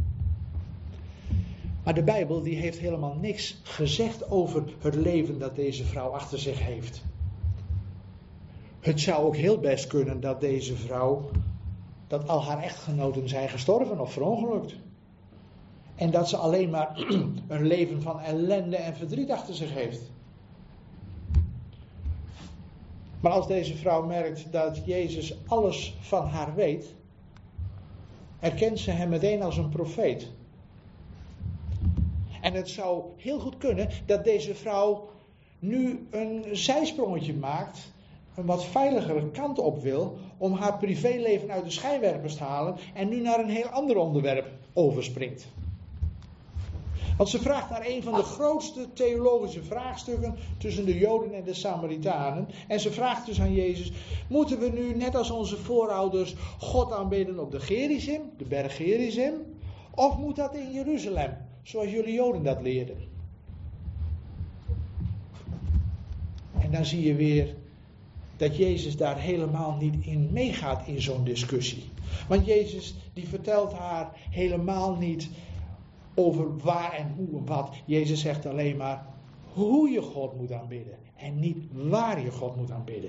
Maar de Bijbel die heeft helemaal niks gezegd over het leven dat deze vrouw achter zich heeft. Het zou ook heel best kunnen dat deze vrouw, dat al haar echtgenoten zijn gestorven of verongelukt. En dat ze alleen maar een leven van ellende en verdriet achter zich heeft. Maar als deze vrouw merkt dat Jezus alles van haar weet, erkent ze hem meteen als een profeet. En het zou heel goed kunnen dat deze vrouw nu een zijsprongetje maakt, een wat veiligere kant op wil, om haar privéleven uit de schijnwerpers te halen en nu naar een heel ander onderwerp overspringt. Want ze vraagt naar een van de grootste theologische vraagstukken tussen de Joden en de Samaritanen. En ze vraagt dus aan Jezus, moeten we nu net als onze voorouders God aanbidden op de Gerizim, de berg Gerizim? Of moet dat in Jeruzalem, zoals jullie Joden dat leerden? En dan zie je weer dat Jezus daar helemaal niet in meegaat in zo'n discussie. Want Jezus die vertelt haar helemaal niet over waar en hoe en wat. Jezus zegt alleen maar hoe je God moet aanbidden. En niet waar je God moet aanbidden.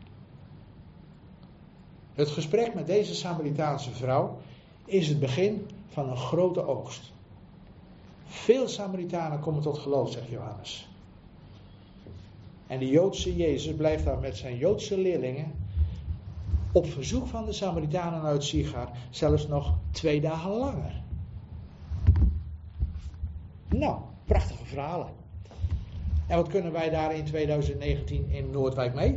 Het gesprek met deze Samaritaanse vrouw is het begin van een grote oogst. Veel Samaritanen komen tot geloof, zegt Johannes. En de Joodse Jezus blijft daar met zijn Joodse leerlingen op verzoek van de Samaritanen uit Sigar zelfs nog twee dagen langer. Nou, prachtige verhalen. En wat kunnen wij daar in twintig negentien in Noordwijk mee?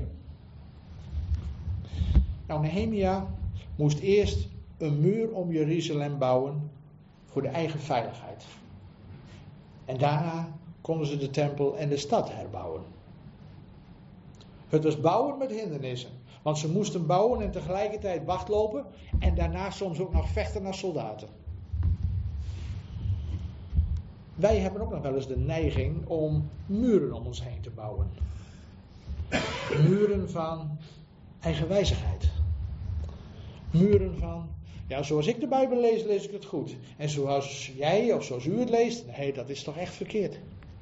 Nou, Nehemia moest eerst een muur om Jeruzalem bouwen voor de eigen veiligheid. En daarna konden ze de tempel en de stad herbouwen. Het was bouwen met hindernissen. Want ze moesten bouwen en tegelijkertijd wachtlopen en daarna soms ook nog vechten als soldaten. Wij hebben ook nog wel eens de neiging om muren om ons heen te bouwen. Muren van eigenwijzigheid. Muren van, ja, zoals ik de Bijbel lees, lees ik het goed. En zoals jij of zoals u het leest, nee, dat is toch echt verkeerd.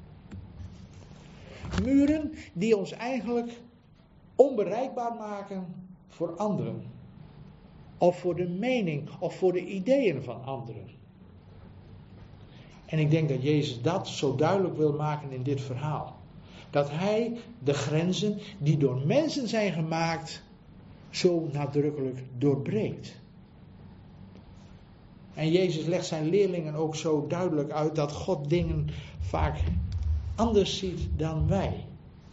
Muren die ons eigenlijk onbereikbaar maken voor anderen. Of voor de mening of voor de ideeën van anderen. En ik denk dat Jezus dat zo duidelijk wil maken in dit verhaal. Dat hij de grenzen die door mensen zijn gemaakt zo nadrukkelijk doorbreekt. En Jezus legt zijn leerlingen ook zo duidelijk uit dat God dingen vaak anders ziet dan wij.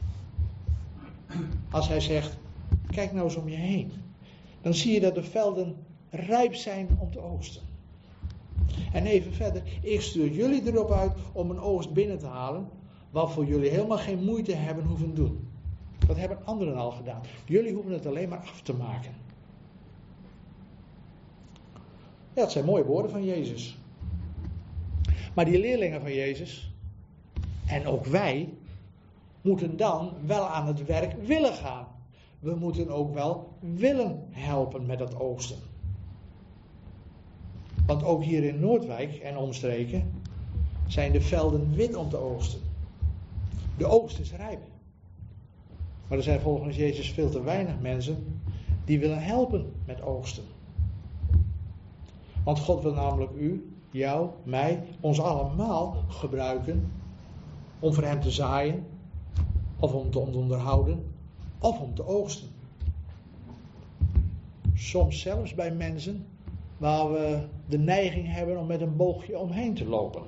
Als hij zegt, kijk nou eens om je heen. Dan zie je dat de velden rijp zijn om te oogsten. En even verder, ik stuur jullie erop uit om een oogst binnen te halen, waarvoor jullie helemaal geen moeite hebben hoeven doen. Dat hebben anderen al gedaan. Jullie hoeven het alleen maar af te maken. Ja, dat zijn mooie woorden van Jezus. Maar die leerlingen van Jezus, en ook wij, moeten dan wel aan het werk willen gaan. We moeten ook wel willen helpen met dat oogsten. Want ook hier in Noordwijk en omstreken zijn de velden wit om te oogsten. De oogst is rijp. Maar er zijn volgens Jezus veel te weinig mensen die willen helpen met oogsten. Want God wil namelijk u, jou, mij, ons allemaal gebruiken om voor hem te zaaien, of om te onderhouden, of om te oogsten. Soms zelfs bij mensen waar we de neiging hebben om met een boogje omheen te lopen.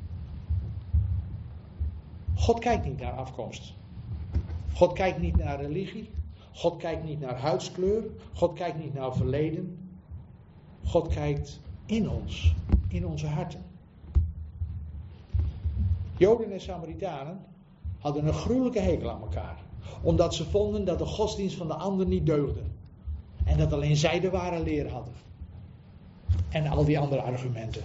God kijkt niet naar afkomst. God kijkt niet naar religie. God kijkt niet naar huidskleur. God kijkt niet naar verleden. God kijkt in ons, in onze harten. Joden en Samaritanen hadden een gruwelijke hekel aan elkaar. Omdat ze vonden dat de godsdienst van de ander niet deugde. En dat alleen zij de ware leer hadden. En al die andere argumenten.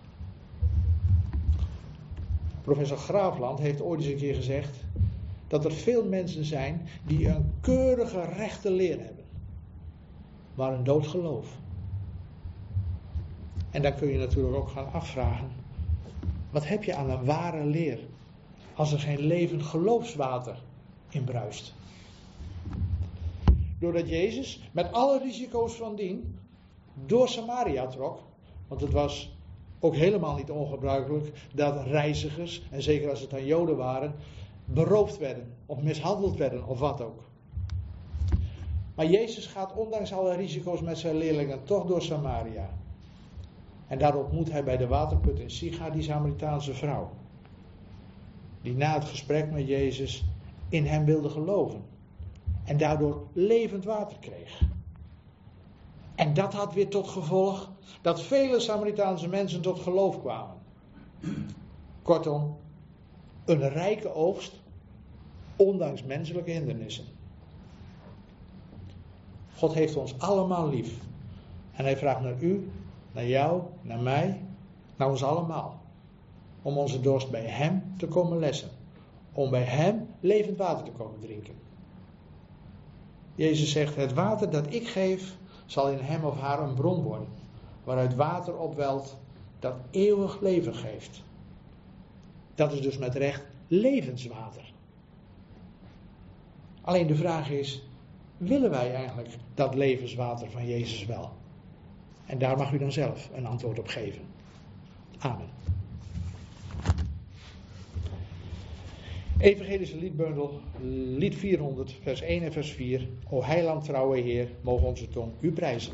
Professor Graafland heeft ooit eens een keer gezegd dat er veel mensen zijn die een keurige rechte leer hebben. Maar een dood geloof. En dan kun je natuurlijk ook gaan afvragen. Wat heb je aan een ware leer als er geen levend geloofswater in bruist? Doordat Jezus met alle risico's van dien door Samaria trok. Want het was ook helemaal niet ongebruikelijk dat reizigers, en zeker als het dan Joden waren, beroofd werden of mishandeld werden of wat ook. Maar Jezus gaat ondanks alle risico's met zijn leerlingen toch door Samaria. En daar ontmoet hij bij de waterput in Sichar die Samaritaanse vrouw. Die na het gesprek met Jezus in hem wilde geloven. En daardoor levend water kreeg. En dat had weer tot gevolg dat vele Samaritaanse mensen tot geloof kwamen. Kortom, een rijke oogst, ondanks menselijke hindernissen. God heeft ons allemaal lief. En hij vraagt naar u, naar jou, naar mij, naar ons allemaal. Om onze dorst bij hem te komen lessen. Om bij hem levend water te komen drinken. Jezus zegt, het water dat ik geef, zal in hem of haar een bron worden. Waaruit water opwelt dat eeuwig leven geeft. Dat is dus met recht levenswater. Alleen de vraag is, willen wij eigenlijk dat levenswater van Jezus wel? En daar mag u dan zelf een antwoord op geven. Amen. Evangelische liedbundel, lied vierhonderd, vers één en vers vier. O heiland, trouwe Heer, mogen onze tong u prijzen.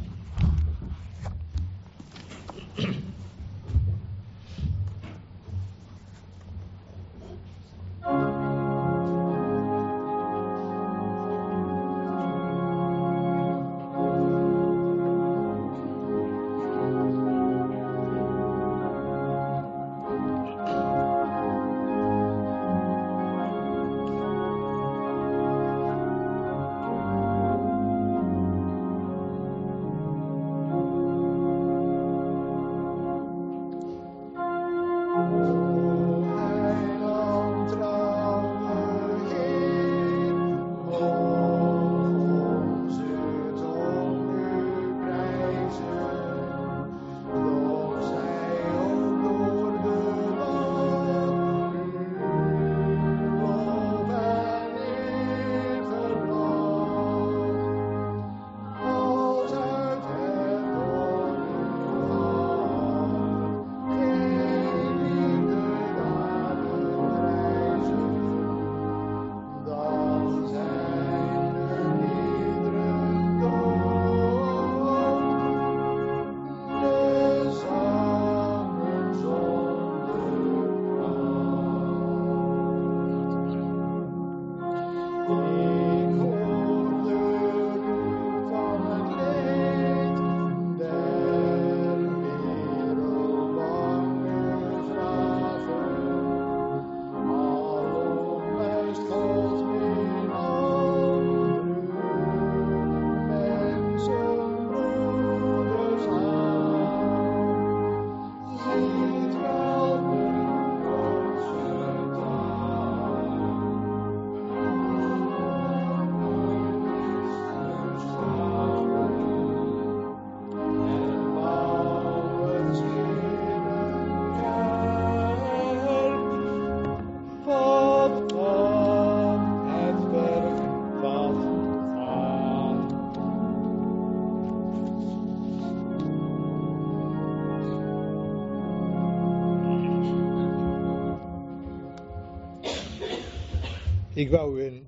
Ik wou u een...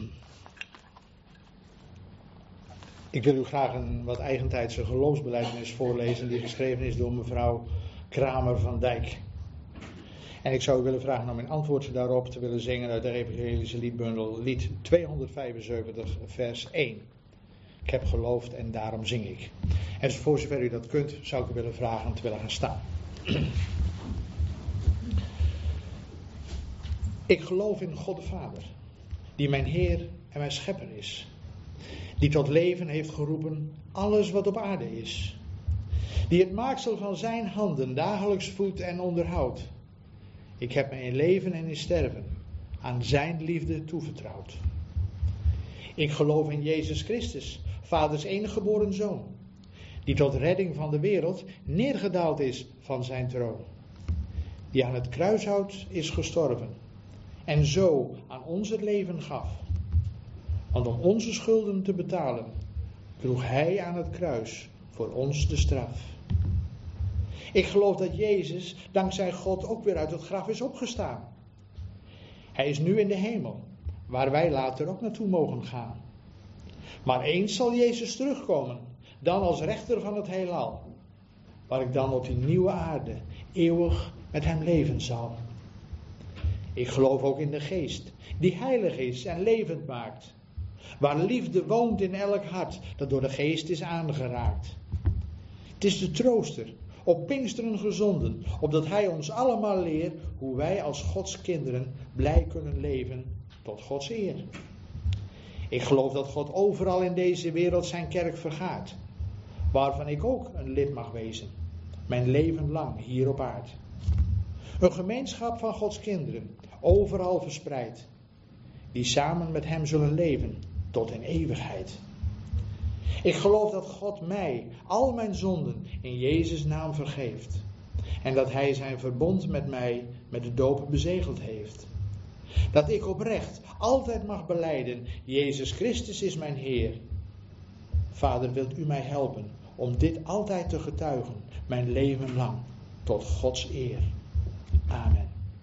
Ik wil u graag een wat eigentijdse geloofsbelijdenis voorlezen die geschreven is door mevrouw Kramer van Dijk. En ik zou u willen vragen om in antwoord daarop te willen zingen uit de evangelische liedbundel lied tweehonderdvijfenzeventig vers één. Ik heb geloofd en daarom zing ik. En voor zover u dat kunt, zou ik u willen vragen om te willen gaan staan. Ik geloof in God de Vader, die mijn Heer en mijn Schepper is. Die tot leven heeft geroepen alles wat op aarde is. Die het maaksel van zijn handen dagelijks voedt en onderhoudt. Ik heb mij in leven en in sterven aan zijn liefde toevertrouwd. Ik geloof in Jezus Christus, Vaders enige geboren Zoon, die tot redding van de wereld neergedaald is van zijn troon. Die aan het kruishout is gestorven en zo aan ons het leven gaf. Want om onze schulden te betalen, droeg hij aan het kruis voor ons de straf. Ik geloof dat Jezus, dankzij God, ook weer uit het graf is opgestaan. Hij is nu in de hemel, waar wij later ook naartoe mogen gaan. Maar eens zal Jezus terugkomen, dan als rechter van het heelal, waar ik dan op die nieuwe aarde eeuwig met hem leven zal. Ik geloof ook in de Geest, die heilig is en levend maakt, waar liefde woont in elk hart dat door de Geest is aangeraakt. Het is de trooster, op Pinksteren gezonden, opdat hij ons allemaal leert hoe wij als Gods kinderen blij kunnen leven tot Gods eer. Ik geloof dat God overal in deze wereld zijn kerk vergaart, waarvan ik ook een lid mag wezen, mijn leven lang hier op aarde. Een gemeenschap van Gods kinderen, overal verspreid, die samen met hem zullen leven tot in eeuwigheid. Ik geloof dat God mij, al mijn zonden, in Jezus' naam vergeeft. En dat hij zijn verbond met mij met de doop bezegeld heeft. Dat ik oprecht altijd mag belijden, Jezus Christus is mijn Heer. Vader, wilt u mij helpen om dit altijd te getuigen, mijn leven lang, tot Gods eer. Amen.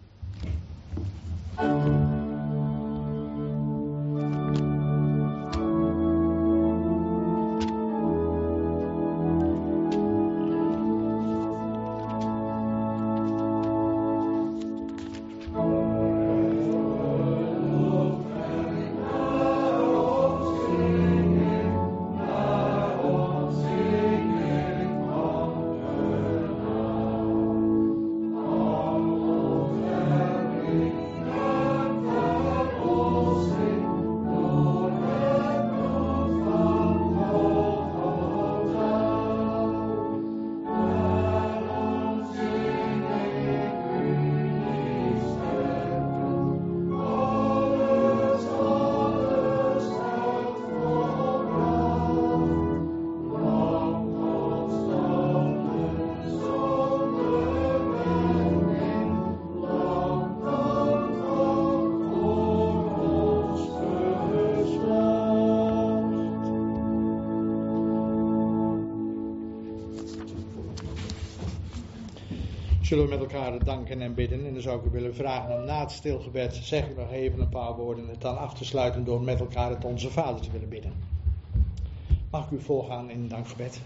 Zullen we met elkaar danken en bidden. En dan zou ik u willen vragen om na het stilgebed, zeg ik nog even een paar woorden, het dan af te sluiten door met elkaar het Onze Vader te willen bidden. Mag ik u voorgaan in een dankgebed.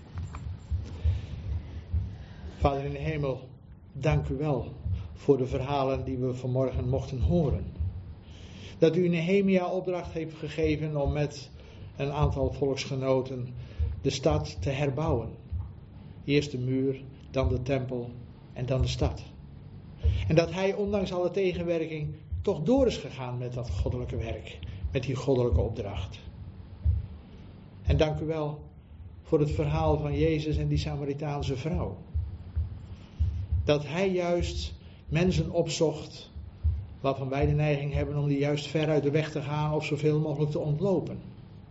Vader in de hemel, dank u wel voor de verhalen die we vanmorgen mochten horen. Dat u Nehemia opdracht heeft gegeven om met een aantal volksgenoten de stad te herbouwen. Eerst de muur, dan de tempel en dan de stad. En dat hij ondanks alle tegenwerking toch door is gegaan met dat goddelijke werk, met die goddelijke opdracht. En dank u wel voor het verhaal van Jezus en die Samaritaanse vrouw. Dat hij juist mensen opzocht waarvan wij de neiging hebben om die juist ver uit de weg te gaan of zoveel mogelijk te ontlopen.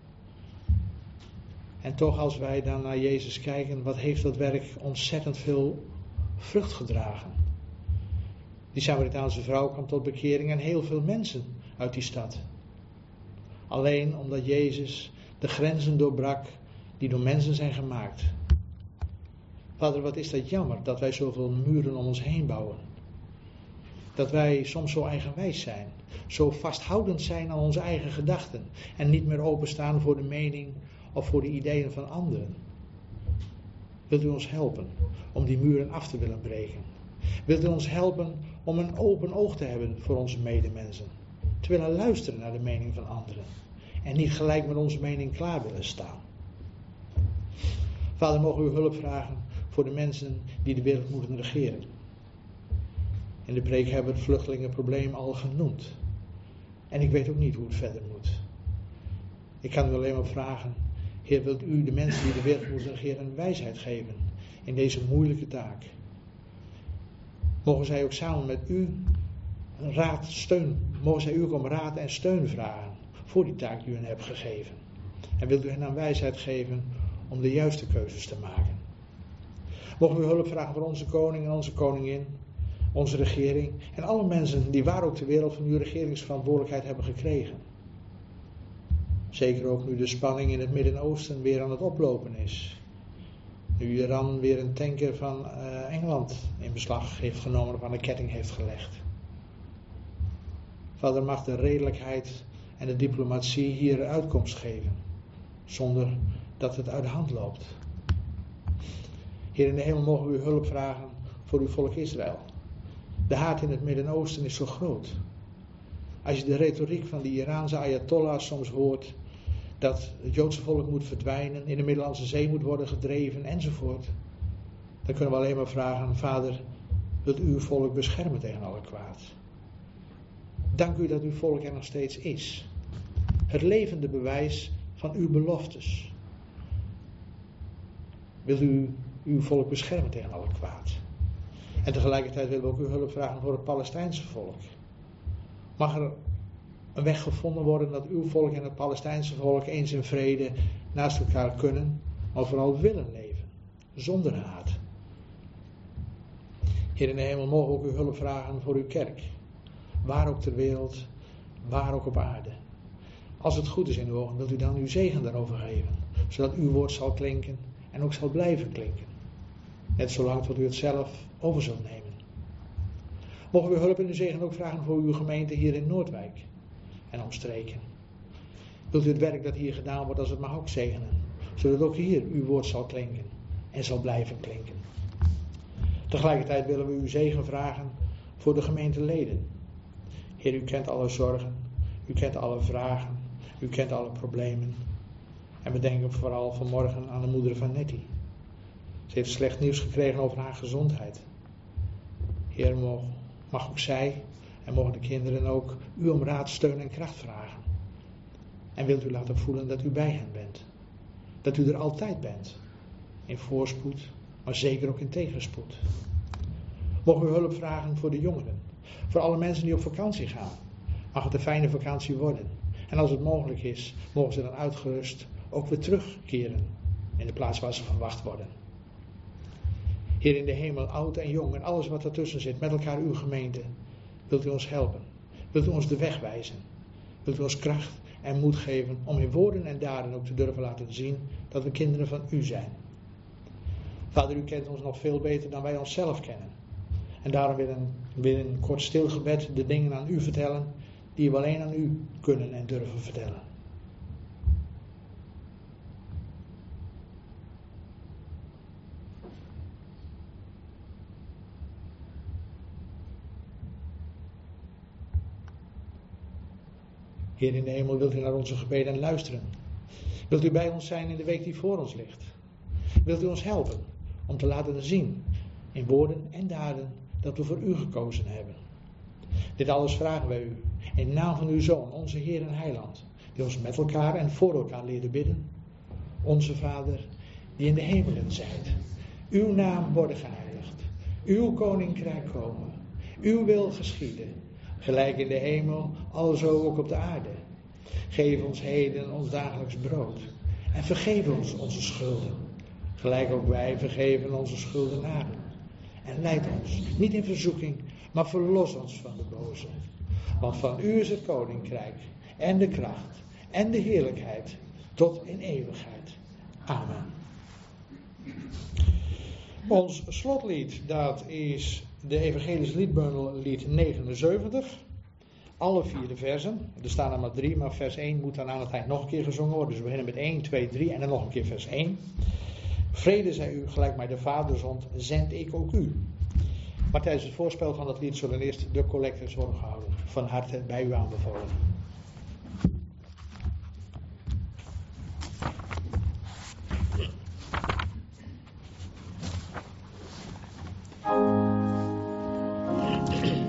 En toch als wij dan naar Jezus kijken, wat heeft dat werk ontzettend veel vrucht gedragen. Die Samaritaanse vrouw kwam tot bekering en heel veel mensen uit die stad. Alleen omdat Jezus de grenzen doorbrak die door mensen zijn gemaakt. Vader, wat is dat jammer dat wij zoveel muren om ons heen bouwen. Dat wij soms zo eigenwijs zijn. Zo vasthoudend zijn aan onze eigen gedachten. En niet meer openstaan voor de mening of voor de ideeën van anderen. Wilt u ons helpen om die muren af te willen breken? Wilt u ons helpen om een open oog te hebben voor onze medemensen? Te willen luisteren naar de mening van anderen. En niet gelijk met onze mening klaar willen staan. Vader, mogen we uw hulp vragen voor de mensen die de wereld moeten regeren. In de preek hebben we het vluchtelingenprobleem al genoemd. En ik weet ook niet hoe het verder moet. Ik kan u alleen maar vragen, Heer, wilt u de mensen die de wereld moeten regeren wijsheid geven in deze moeilijke taak? Mogen zij ook samen met u raad, steun, mogen zij u ook om raad en steun vragen voor die taak die u hen hebt gegeven. En wilt u hen aan wijsheid geven om de juiste keuzes te maken. Mogen we hulp vragen voor onze koning en onze koningin, onze regering en alle mensen die waar ook ter wereld van uw regeringsverantwoordelijkheid hebben gekregen. Zeker ook nu de spanning in het Midden-Oosten weer aan het oplopen is. Nu Iran weer een tanker van uh, Engeland in beslag heeft genomen of aan de ketting heeft gelegd. Vader, mag de redelijkheid en de diplomatie hier uitkomst geven, zonder dat het uit de hand loopt. Heer in de hemel, mogen we uw hulp vragen voor uw volk Israël. De haat in het Midden-Oosten is zo groot. Als je de retoriek van die Iraanse Ayatollah soms hoort, dat het Joodse volk moet verdwijnen, in de Middellandse Zee moet worden gedreven enzovoort, dan kunnen we alleen maar vragen, Vader, wilt u uw volk beschermen tegen alle kwaad? Dank u dat uw volk er nog steeds is. Het levende bewijs van uw beloftes. Wilt u uw volk beschermen tegen alle kwaad? En tegelijkertijd willen we ook uw hulp vragen voor het Palestijnse volk. Mag er een weg gevonden worden dat uw volk en het Palestijnse volk eens in vrede naast elkaar kunnen, maar vooral willen leven, zonder haat. Heer in de hemel, mogen we ook uw hulp vragen voor uw kerk. Waar ook ter wereld, waar ook op aarde. Als het goed is in uw ogen, wilt u dan uw zegen daarover geven, zodat uw woord zal klinken en ook zal blijven klinken. Net zolang tot u het zelf over zult nemen. Mogen we uw hulp en uw zegen ook vragen voor uw gemeente hier in Noordwijk en omstreken. Wilt u het werk dat hier gedaan wordt, als het mag, ook zegenen, zodat ook hier uw woord zal klinken en zal blijven klinken. Tegelijkertijd willen we uw zegen vragen voor de gemeenteleden. Heer, u kent alle zorgen, u kent alle vragen, u kent alle problemen. En we denken vooral vanmorgen aan de moeder van Nettie. Ze heeft slecht nieuws gekregen over haar gezondheid. Heer, mag ook zij en mogen de kinderen ook u om raad, steun en kracht vragen. En wilt u laten voelen dat u bij hen bent. Dat u er altijd bent. In voorspoed, maar zeker ook in tegenspoed. Mogen we hulp vragen voor de jongeren. Voor alle mensen die op vakantie gaan. Mag het een fijne vakantie worden. En als het mogelijk is, mogen ze dan uitgerust ook weer terugkeren in de plaats waar ze verwacht worden. Heer in de hemel, oud en jong en alles wat ertussen zit, met elkaar uw gemeente. Wilt u ons helpen? Wilt u ons de weg wijzen? Wilt u ons kracht en moed geven om in woorden en daden ook te durven laten zien dat we kinderen van u zijn? Vader, u kent ons nog veel beter dan wij onszelf kennen. En daarom wil een, wil een kort stilgebed de dingen aan u vertellen die we alleen aan u kunnen en durven vertellen. Heer in de hemel, wilt u naar onze gebeden luisteren? Wilt u bij ons zijn in de week die voor ons ligt? Wilt u ons helpen om te laten zien in woorden en daden dat we voor u gekozen hebben? Dit alles vragen wij u in naam van uw Zoon, onze Heer en Heiland, die ons met elkaar en voor elkaar leerde bidden. Onze Vader, die in de hemelen zijt. Uw naam worden geheiligd. Uw koninkrijk komen. Uw wil geschieden. Gelijk in de hemel, alzo ook op de aarde. Geef ons heden ons dagelijks brood. En vergeef ons onze schulden. Gelijk ook wij vergeven onze schuldenaren. En leid ons niet in verzoeking, maar verlos ons van de boze. Want van u is het koninkrijk en de kracht en de heerlijkheid tot in eeuwigheid. Amen. Ons slotlied, dat is de evangelische liedbundel lied negenenzeventig. Alle vier de versen. Er staan er maar drie, maar vers één moet dan aan het eind nog een keer gezongen worden. Dus we beginnen met één, twee, drie en dan nog een keer vers één. Vrede zij u, gelijk mij de Vader zond, zend ik ook u. Maar tijdens het voorspel van dat lied zullen eerst de collectes worden gehouden. Van harte bij u aanbevolen. Thank you.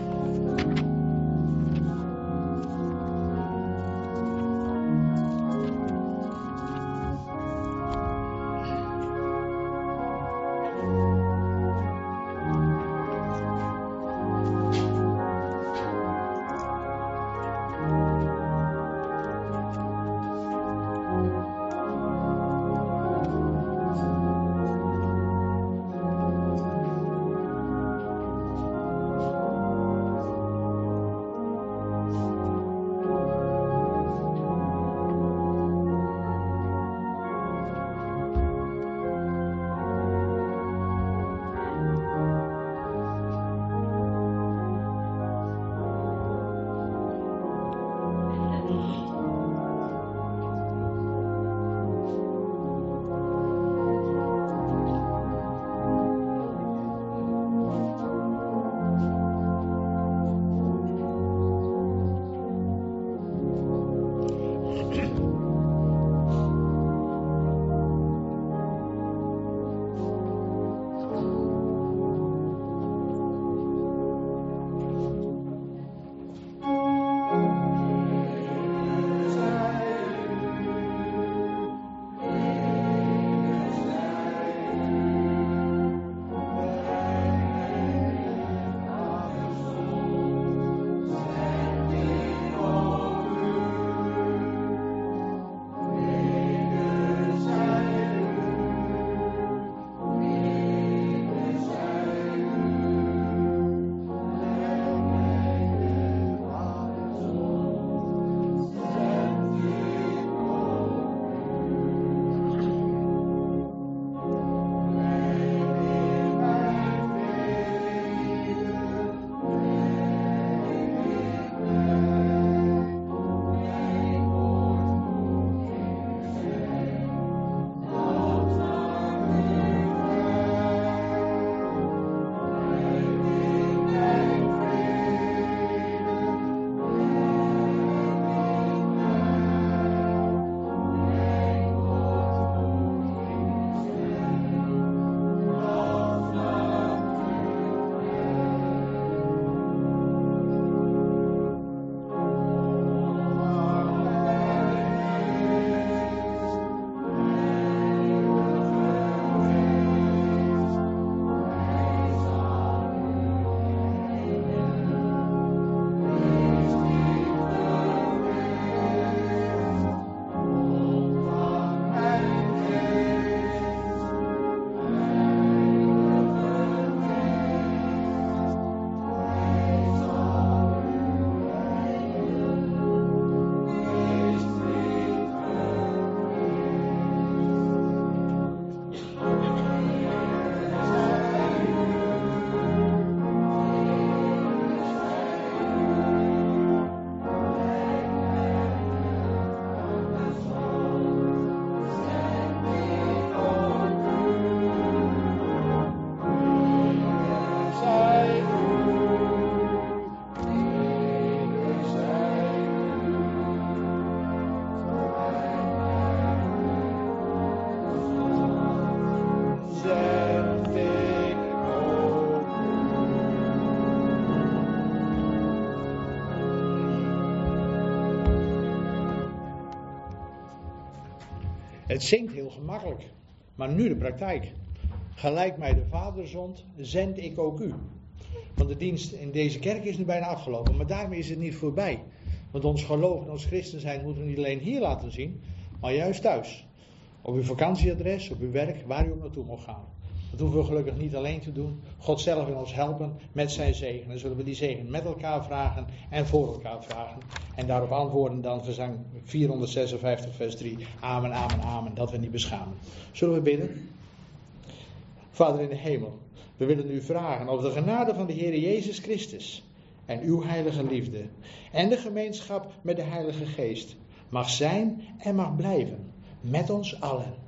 Het zingt heel gemakkelijk, maar nu de praktijk. Gelijk mij de Vader zond, zend ik ook u. Want de dienst in deze kerk is nu bijna afgelopen, maar daarmee is het niet voorbij. Want ons geloof en ons christen zijn moeten we niet alleen hier laten zien, maar juist thuis. Op uw vakantieadres, op uw werk, waar u ook naartoe mag gaan. Dat hoeven we gelukkig niet alleen te doen. God zelf wil ons helpen met zijn zegen. En zullen we die zegen met elkaar vragen en voor elkaar vragen. En daarop antwoorden dan verzang vierhonderdzesenvijftig vers drie. Amen, amen, amen. Dat we niet beschamen. Zullen we bidden? Vader in de hemel, we willen u vragen over de genade van de Heer Jezus Christus. En uw heilige liefde. En de gemeenschap met de Heilige Geest. Mag zijn en mag blijven. Met ons allen.